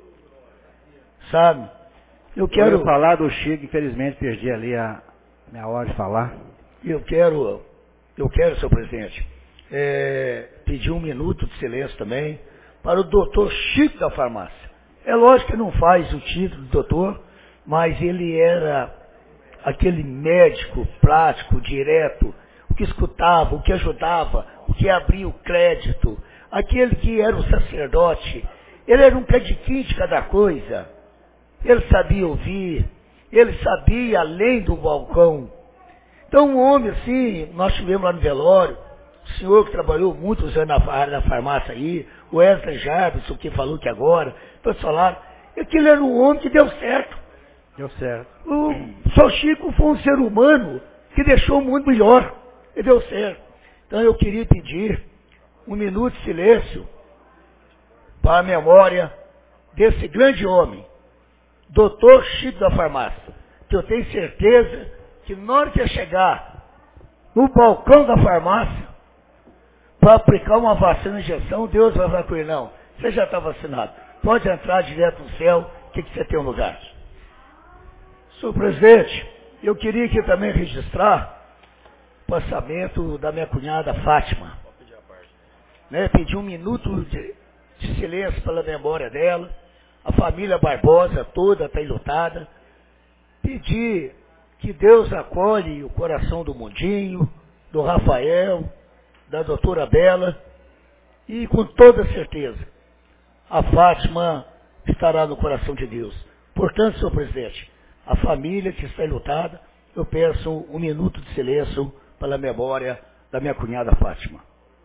Sabe? Eu quero... Eu ia falar do Chico, infelizmente perdi ali a minha hora de falar. Eu quero, eu quero, senhor presidente, é, pedir um minuto de silêncio também para o doutor Chico da farmácia. É lógico que não faz o título de doutor, mas ele era aquele médico prático, direto, o que escutava, o que ajudava, o que abria o crédito, aquele que era o sacerdote. Ele era um cadiquinho de cada coisa. Ele sabia ouvir, ele sabia além do balcão. Então um homem assim, nós tivemos lá no velório, o senhor que trabalhou muitos anos na área da farmácia aí, o Wesley Jarvis, o que falou que agora, todos falaram, aquele era um homem que deu certo. Deu certo. O São Chico foi um ser humano que deixou o mundo melhor. E deu certo. Então eu queria pedir um minuto de silêncio para a memória desse grande homem, doutor Chico da farmácia, que eu tenho certeza que na hora que eu chegar no balcão da farmácia para aplicar uma vacina injeção, Deus vai falar com ele, não, você já está vacinado, pode entrar direto no céu, que, que você tem um lugar. Senhor presidente, eu queria aqui também registrar o passamento da minha cunhada Fátima. Né, pedir um minuto de, de silêncio pela memória dela, a família Barbosa toda está enlutada, pedir que Deus acolhe o coração do Mundinho, do Rafael, da doutora Bela, e com toda certeza, a Fátima estará no coração de Deus. Portanto, senhor presidente, a família que está enlutada, eu peço um minuto de silêncio pela memória da minha cunhada Fátima.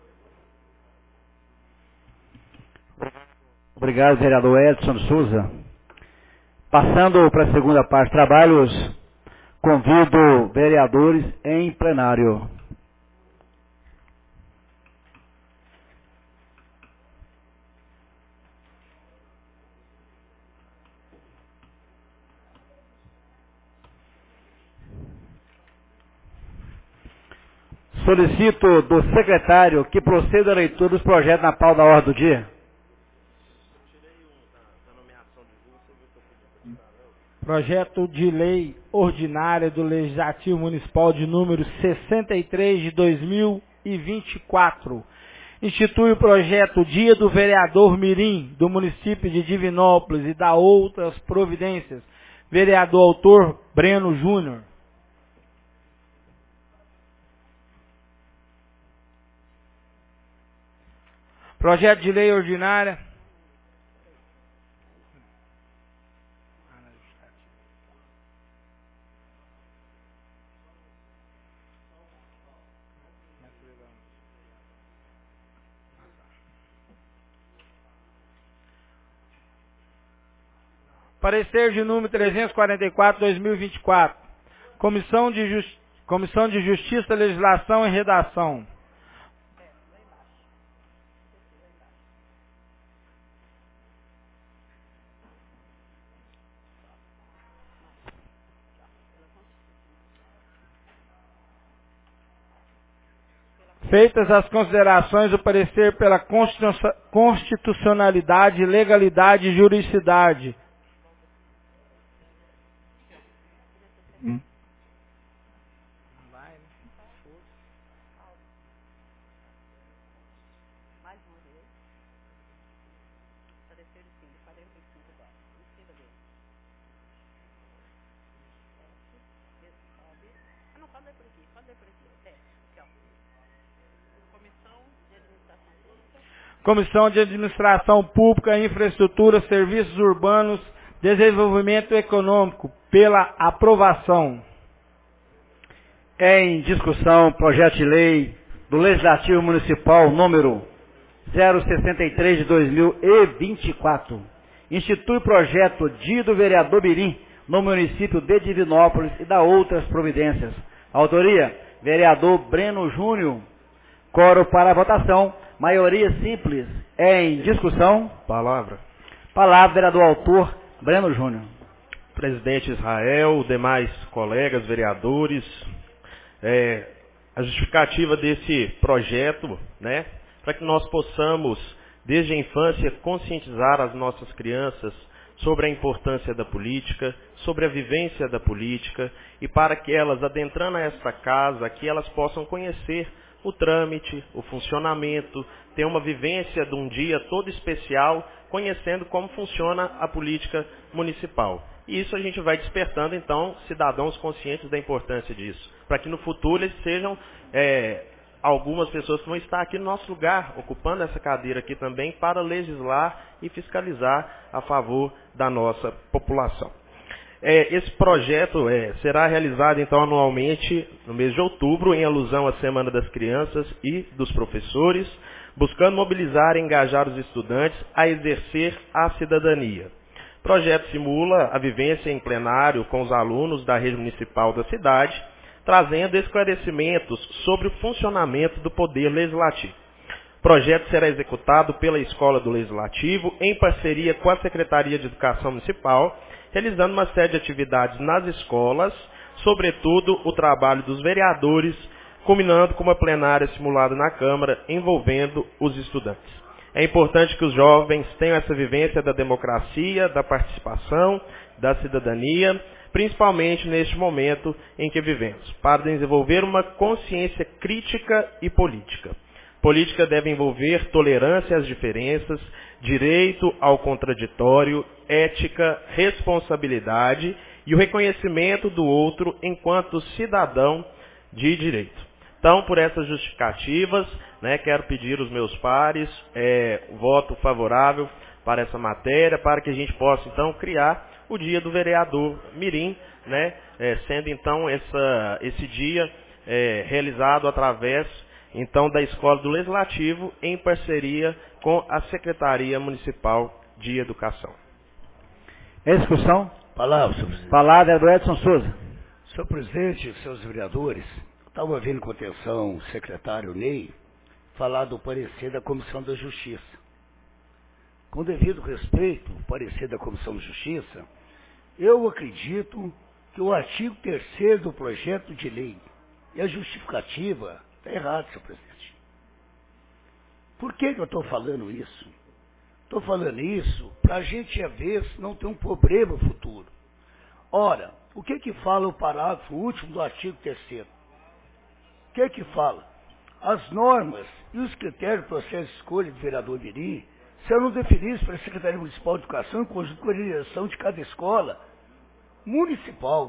Obrigado, vereador Edson Souza. Passando para a segunda parte, trabalhos, convido vereadores em plenário. Solicito do secretário que proceda a leitura dos projetos na pauta da ordem do dia. Projeto de lei ordinária do Legislativo Municipal de número sessenta e três de dois mil e vinte e quatro. Institui o projeto Dia do Vereador Mirim do município de Divinópolis e dá outras providências. Vereador autor Breno Júnior. Projeto de lei ordinária. Parecer de número trezentos e quarenta e quatro, dois mil e vinte e quatro. Comissão de, Justi- Comissão de Justiça, Legislação e Redação. Feitas as considerações, o parecer pela constitucionalidade, legalidade e juridicidade. Hum. Comissão de Administração Pública, Infraestrutura, Serviços Urbanos, Desenvolvimento Econômico, pela aprovação. Em discussão, projeto de lei do Legislativo Municipal número zero sessenta e três de dois mil e vinte e quatro. Institui projeto Dia do Vereador Mirim no município de Divinópolis e dá outras providências. Autoria, vereador Breno Júnior. Coro para a votação. Maioria simples. Em discussão. Palavra. Palavra, vereador autor Breno Júnior. Presidente Israel, demais colegas, vereadores, é, a justificativa desse projeto, né, para que nós possamos, desde a infância, conscientizar as nossas crianças sobre a importância da política, sobre a vivência da política, e para que elas, adentrando esta casa, que elas possam conhecer o trâmite, o funcionamento, ter uma vivência de um dia todo especial, conhecendo como funciona a política municipal. E isso a gente vai despertando, então, cidadãos conscientes da importância disso, para que no futuro eles sejam é, algumas pessoas que vão estar aqui no nosso lugar, ocupando essa cadeira aqui também, para legislar e fiscalizar a favor da nossa população. É, esse projeto é, será realizado, então, anualmente, no mês de outubro, em alusão à Semana das Crianças e dos Professores, buscando mobilizar e engajar os estudantes a exercer a cidadania. O projeto simula a vivência em plenário com os alunos da rede municipal da cidade, trazendo esclarecimentos sobre o funcionamento do Poder Legislativo. O projeto será executado pela Escola do Legislativo, em parceria com a Secretaria de Educação Municipal, realizando uma série de atividades nas escolas, sobretudo o trabalho dos vereadores, culminando com uma plenária simulada na Câmara, envolvendo os estudantes. É importante que os jovens tenham essa vivência da democracia, da participação, da cidadania, principalmente neste momento em que vivemos, para desenvolver uma consciência crítica e política. Política deve envolver tolerância às diferenças, direito ao contraditório, ética, responsabilidade e o reconhecimento do outro enquanto cidadão de direito. Então, por essas justificativas, né, quero pedir aos meus pares é, voto favorável para essa matéria, para que a gente possa, então, criar o Dia do Vereador Mirim, né, é, sendo, então, essa, esse dia é, realizado através, então, da Escola do Legislativo, em parceria com a Secretaria Municipal de Educação. Em discussão? Palavra, senhor presidente. Palavra do Edson Souza. Senhor presidente, seus vereadores, estava ouvindo com atenção o secretário Ney falar do parecer da Comissão da Justiça. Com devido respeito ao parecer da Comissão de Justiça, eu acredito que o artigo terceiro do projeto de lei e a justificativa está errado, senhor presidente. Por que, que eu estou falando isso? Estou falando isso para a gente, às vezes, não ter um problema futuro. Ora, o que que fala o parágrafo último do artigo terceiro? O que que fala? As normas e os critérios do processo de escolha de vereador mirim serão definidos pela Secretaria Municipal de Educação em conjunto com a direção de cada escola municipal.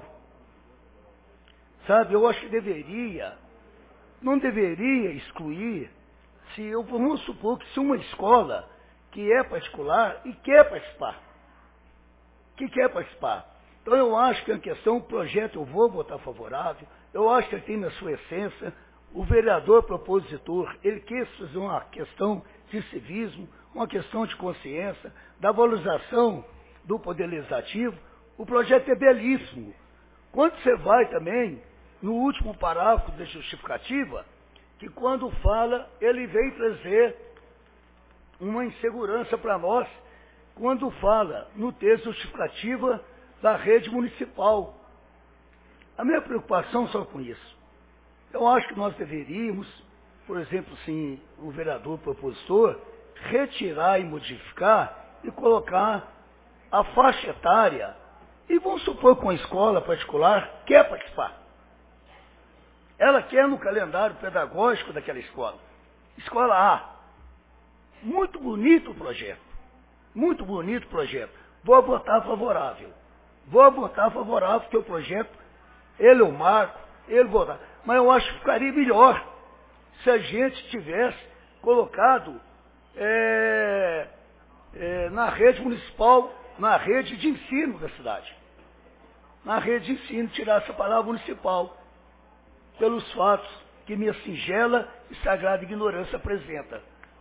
Sabe, eu acho que deveria, não deveria excluir, se eu vamos supor que se uma escola que é particular e quer participar, que quer participar. Então eu acho que é uma questão, o projeto eu vou votar favorável, eu acho que ele tem na sua essência, o vereador propositor, ele quis fazer uma questão de civismo, uma questão de consciência, da valorização do Poder Legislativo. O projeto é belíssimo. Quando você vai também, no último parágrafo da justificativa, que quando fala, ele vem trazer uma insegurança para nós, quando fala no texto justificativa da rede municipal. A minha preocupação só com isso. Eu acho que nós deveríamos, por exemplo, sim, o vereador propositor, retirar e modificar e colocar a faixa etária. E vamos supor que uma escola particular quer participar. Ela quer no calendário pedagógico daquela escola. Escola A. Muito bonito o projeto. Muito bonito o projeto. Vou votar favorável. Vou votar favorável porque o projeto, ele eu marco, ele votar. Mas eu acho que ficaria melhor se a gente tivesse colocado é, é, na rede municipal, na rede de ensino da cidade. Na rede de ensino, tirar essa palavra municipal, pelos fatos que minha singela e sagrada ignorância apresenta.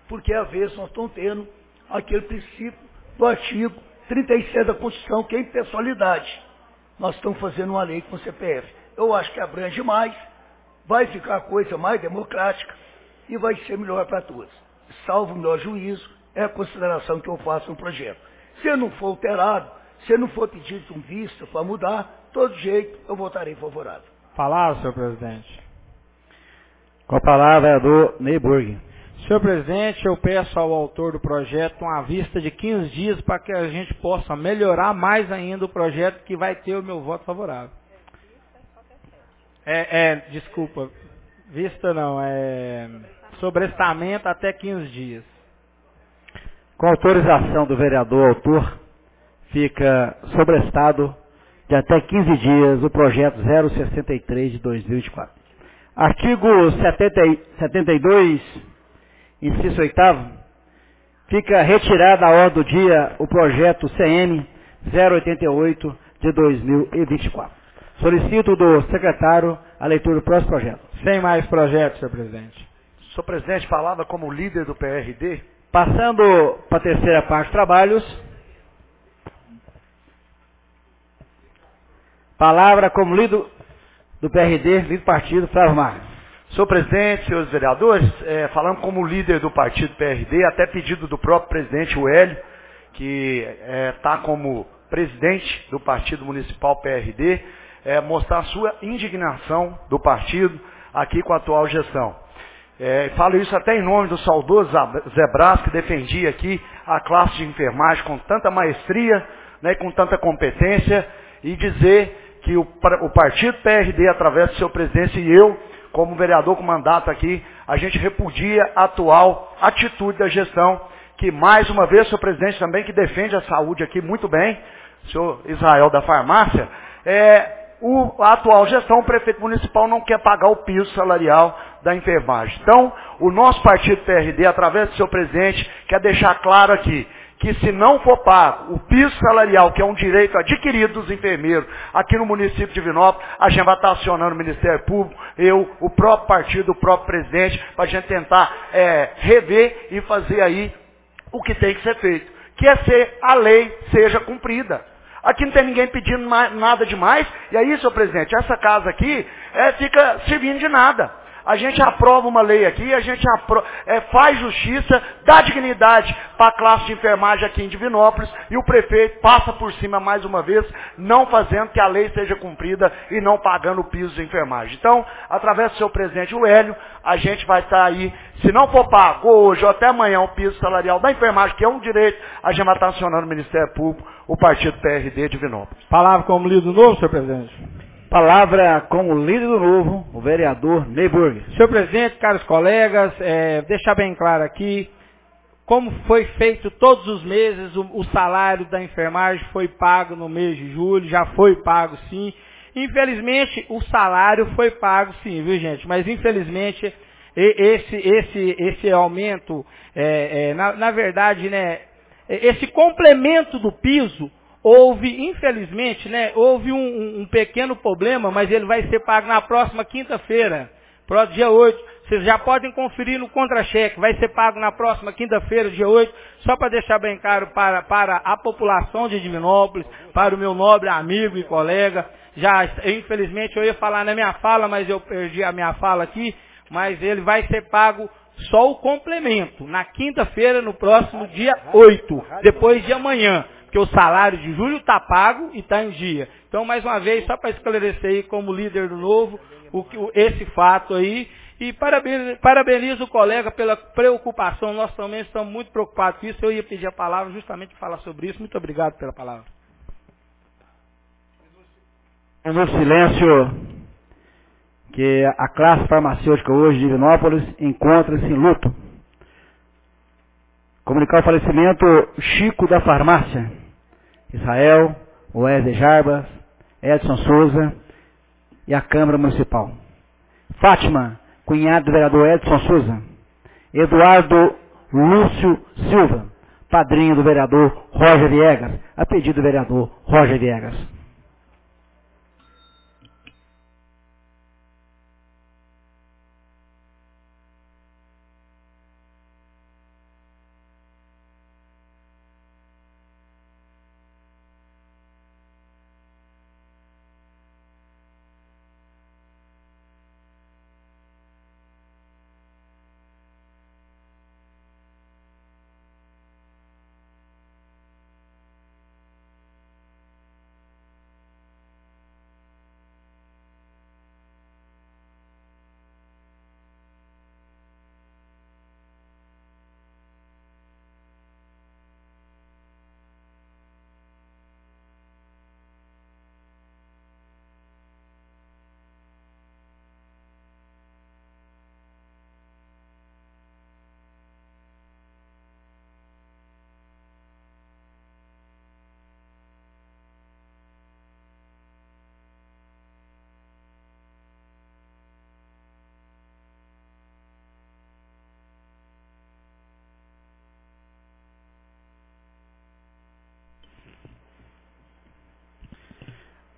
porque às vezes nós estamos tendo aquele princípio do artigo trinta e seis da Constituição, que é impessoalidade. Nós estamos fazendo uma lei com o C P F. Eu acho que abrange mais, vai ficar a coisa mais democrática e vai ser melhor para todos. Salvo o melhor juízo, é a consideração que eu faço no projeto. Se não for alterado, se não for pedido um visto para mudar, todo jeito eu votarei favorável. Palavra, senhor presidente. Com a palavra é do Neyburg. Senhor presidente, eu peço ao autor do projeto uma vista de quinze dias para que a gente possa melhorar mais ainda o projeto, que vai ter o meu voto favorável. É, é desculpa, vista não, é sobrestamento até quinze dias. Com autorização do vereador autor, fica sobrestado de até quinze dias o projeto zero sessenta e três de dois mil e vinte e quatro. Artigo setenta e dois, inciso oitavo, fica retirado da ordem do dia o projeto C M zero oitenta e oito de dois mil e vinte e quatro. Solicito do secretário a leitura do próximo projeto. Sem mais projetos, senhor presidente. Senhor presidente, palavra como líder do P R D. Passando para a terceira parte de trabalhos. Palavra como líder do P R D, líder do partido, Flávio Marques. Senhor presidente, senhores vereadores, é, falando como líder do partido P R D, até pedido do próprio presidente, o Hélio, que está é, como presidente do partido municipal P R D, é, mostrar a sua indignação do partido aqui com a atual gestão. É, falo isso até em nome do saudoso Zé Brás, que defendia aqui a classe de enfermagem com tanta maestria, né, com tanta competência, e dizer que o, o partido P R D, através do seu presidente, e eu, como vereador com mandato aqui, a gente repudia a atual atitude da gestão, que mais uma vez, senhor presidente também, que defende a saúde aqui muito bem, senhor Israel da farmácia, é, o, a atual gestão, o prefeito municipal não quer pagar o piso salarial da enfermagem. Então, o nosso partido P R D, através do seu presidente, quer deixar claro aqui, que se não for pago o piso salarial, que é um direito adquirido dos enfermeiros aqui no município de Divinópolis, a gente vai estar acionando o Ministério Público, eu, o próprio partido, o próprio presidente, para a gente tentar é, rever e fazer aí o que tem que ser feito, que é ser a lei seja cumprida. Aqui não tem ninguém pedindo mais, nada demais, e aí, senhor presidente, essa casa aqui é, fica servindo de nada. A gente aprova uma lei aqui, a gente apro é, faz justiça, dá dignidade para a classe de enfermagem aqui em Divinópolis, e o prefeito passa por cima mais uma vez, não fazendo que a lei seja cumprida e não pagando o piso de enfermagem. Então, através do seu presidente, o Hélio, a gente vai estar aí, se não for pago hoje ou até amanhã o piso salarial da enfermagem, que é um direito, a gente vai estar acionando o Ministério Público, o partido P R D de Divinópolis. Palavra como líder do novo, senhor presidente. Palavra como líder do novo, o vereador Neyburg. Senhor presidente, caros colegas, é, deixar bem claro aqui, como foi feito todos os meses, o, o salário da enfermagem foi pago no mês de julho, já foi pago sim. Infelizmente, o salário foi pago sim, viu gente? Mas infelizmente, esse, esse, esse aumento, é, é, na, na verdade, né, esse complemento do piso, houve, infelizmente, né, houve um, um pequeno problema, mas ele vai ser pago na próxima quinta-feira, próximo dia oito. Vocês já podem conferir no contra-cheque, vai ser pago na próxima quinta-feira, dia oito, só para deixar bem claro para, para a população de Divinópolis, para o meu nobre amigo e colega. Já, infelizmente, eu ia falar na minha fala, mas eu perdi a minha fala aqui, mas ele vai ser pago só o complemento, na quinta-feira, no próximo dia oito, depois de amanhã. Porque o salário de julho está pago e está em dia. Então, mais uma vez, só para esclarecer aí, como líder do Novo, o, esse fato aí. E parabenizo, parabenizo o colega pela preocupação. Nós também estamos muito preocupados com isso. Eu ia pedir a palavra justamente para falar sobre isso. Muito obrigado pela palavra. No silêncio, que a classe farmacêutica hoje de Divinópolis encontra-se em luto. Comunicar o falecimento Chico da Farmácia. Israel, Wesley Jarbas, Edson Souza e a Câmara Municipal. Fátima, cunhado do vereador Edson Souza. Eduardo Lúcio Silva, padrinho do vereador Roger Viegas, a pedido do vereador Roger Viegas.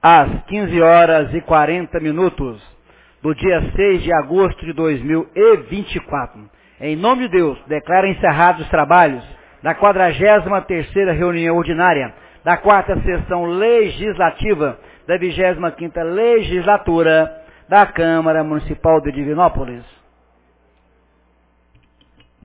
às quinze horas e quarenta minutos, do dia seis de agosto de dois mil e vinte e quatro. Em nome de Deus, declaro encerrados os trabalhos da quadragésima terceira reunião ordinária da quarta sessão legislativa da vigésima quinta legislatura da Câmara Municipal de Divinópolis.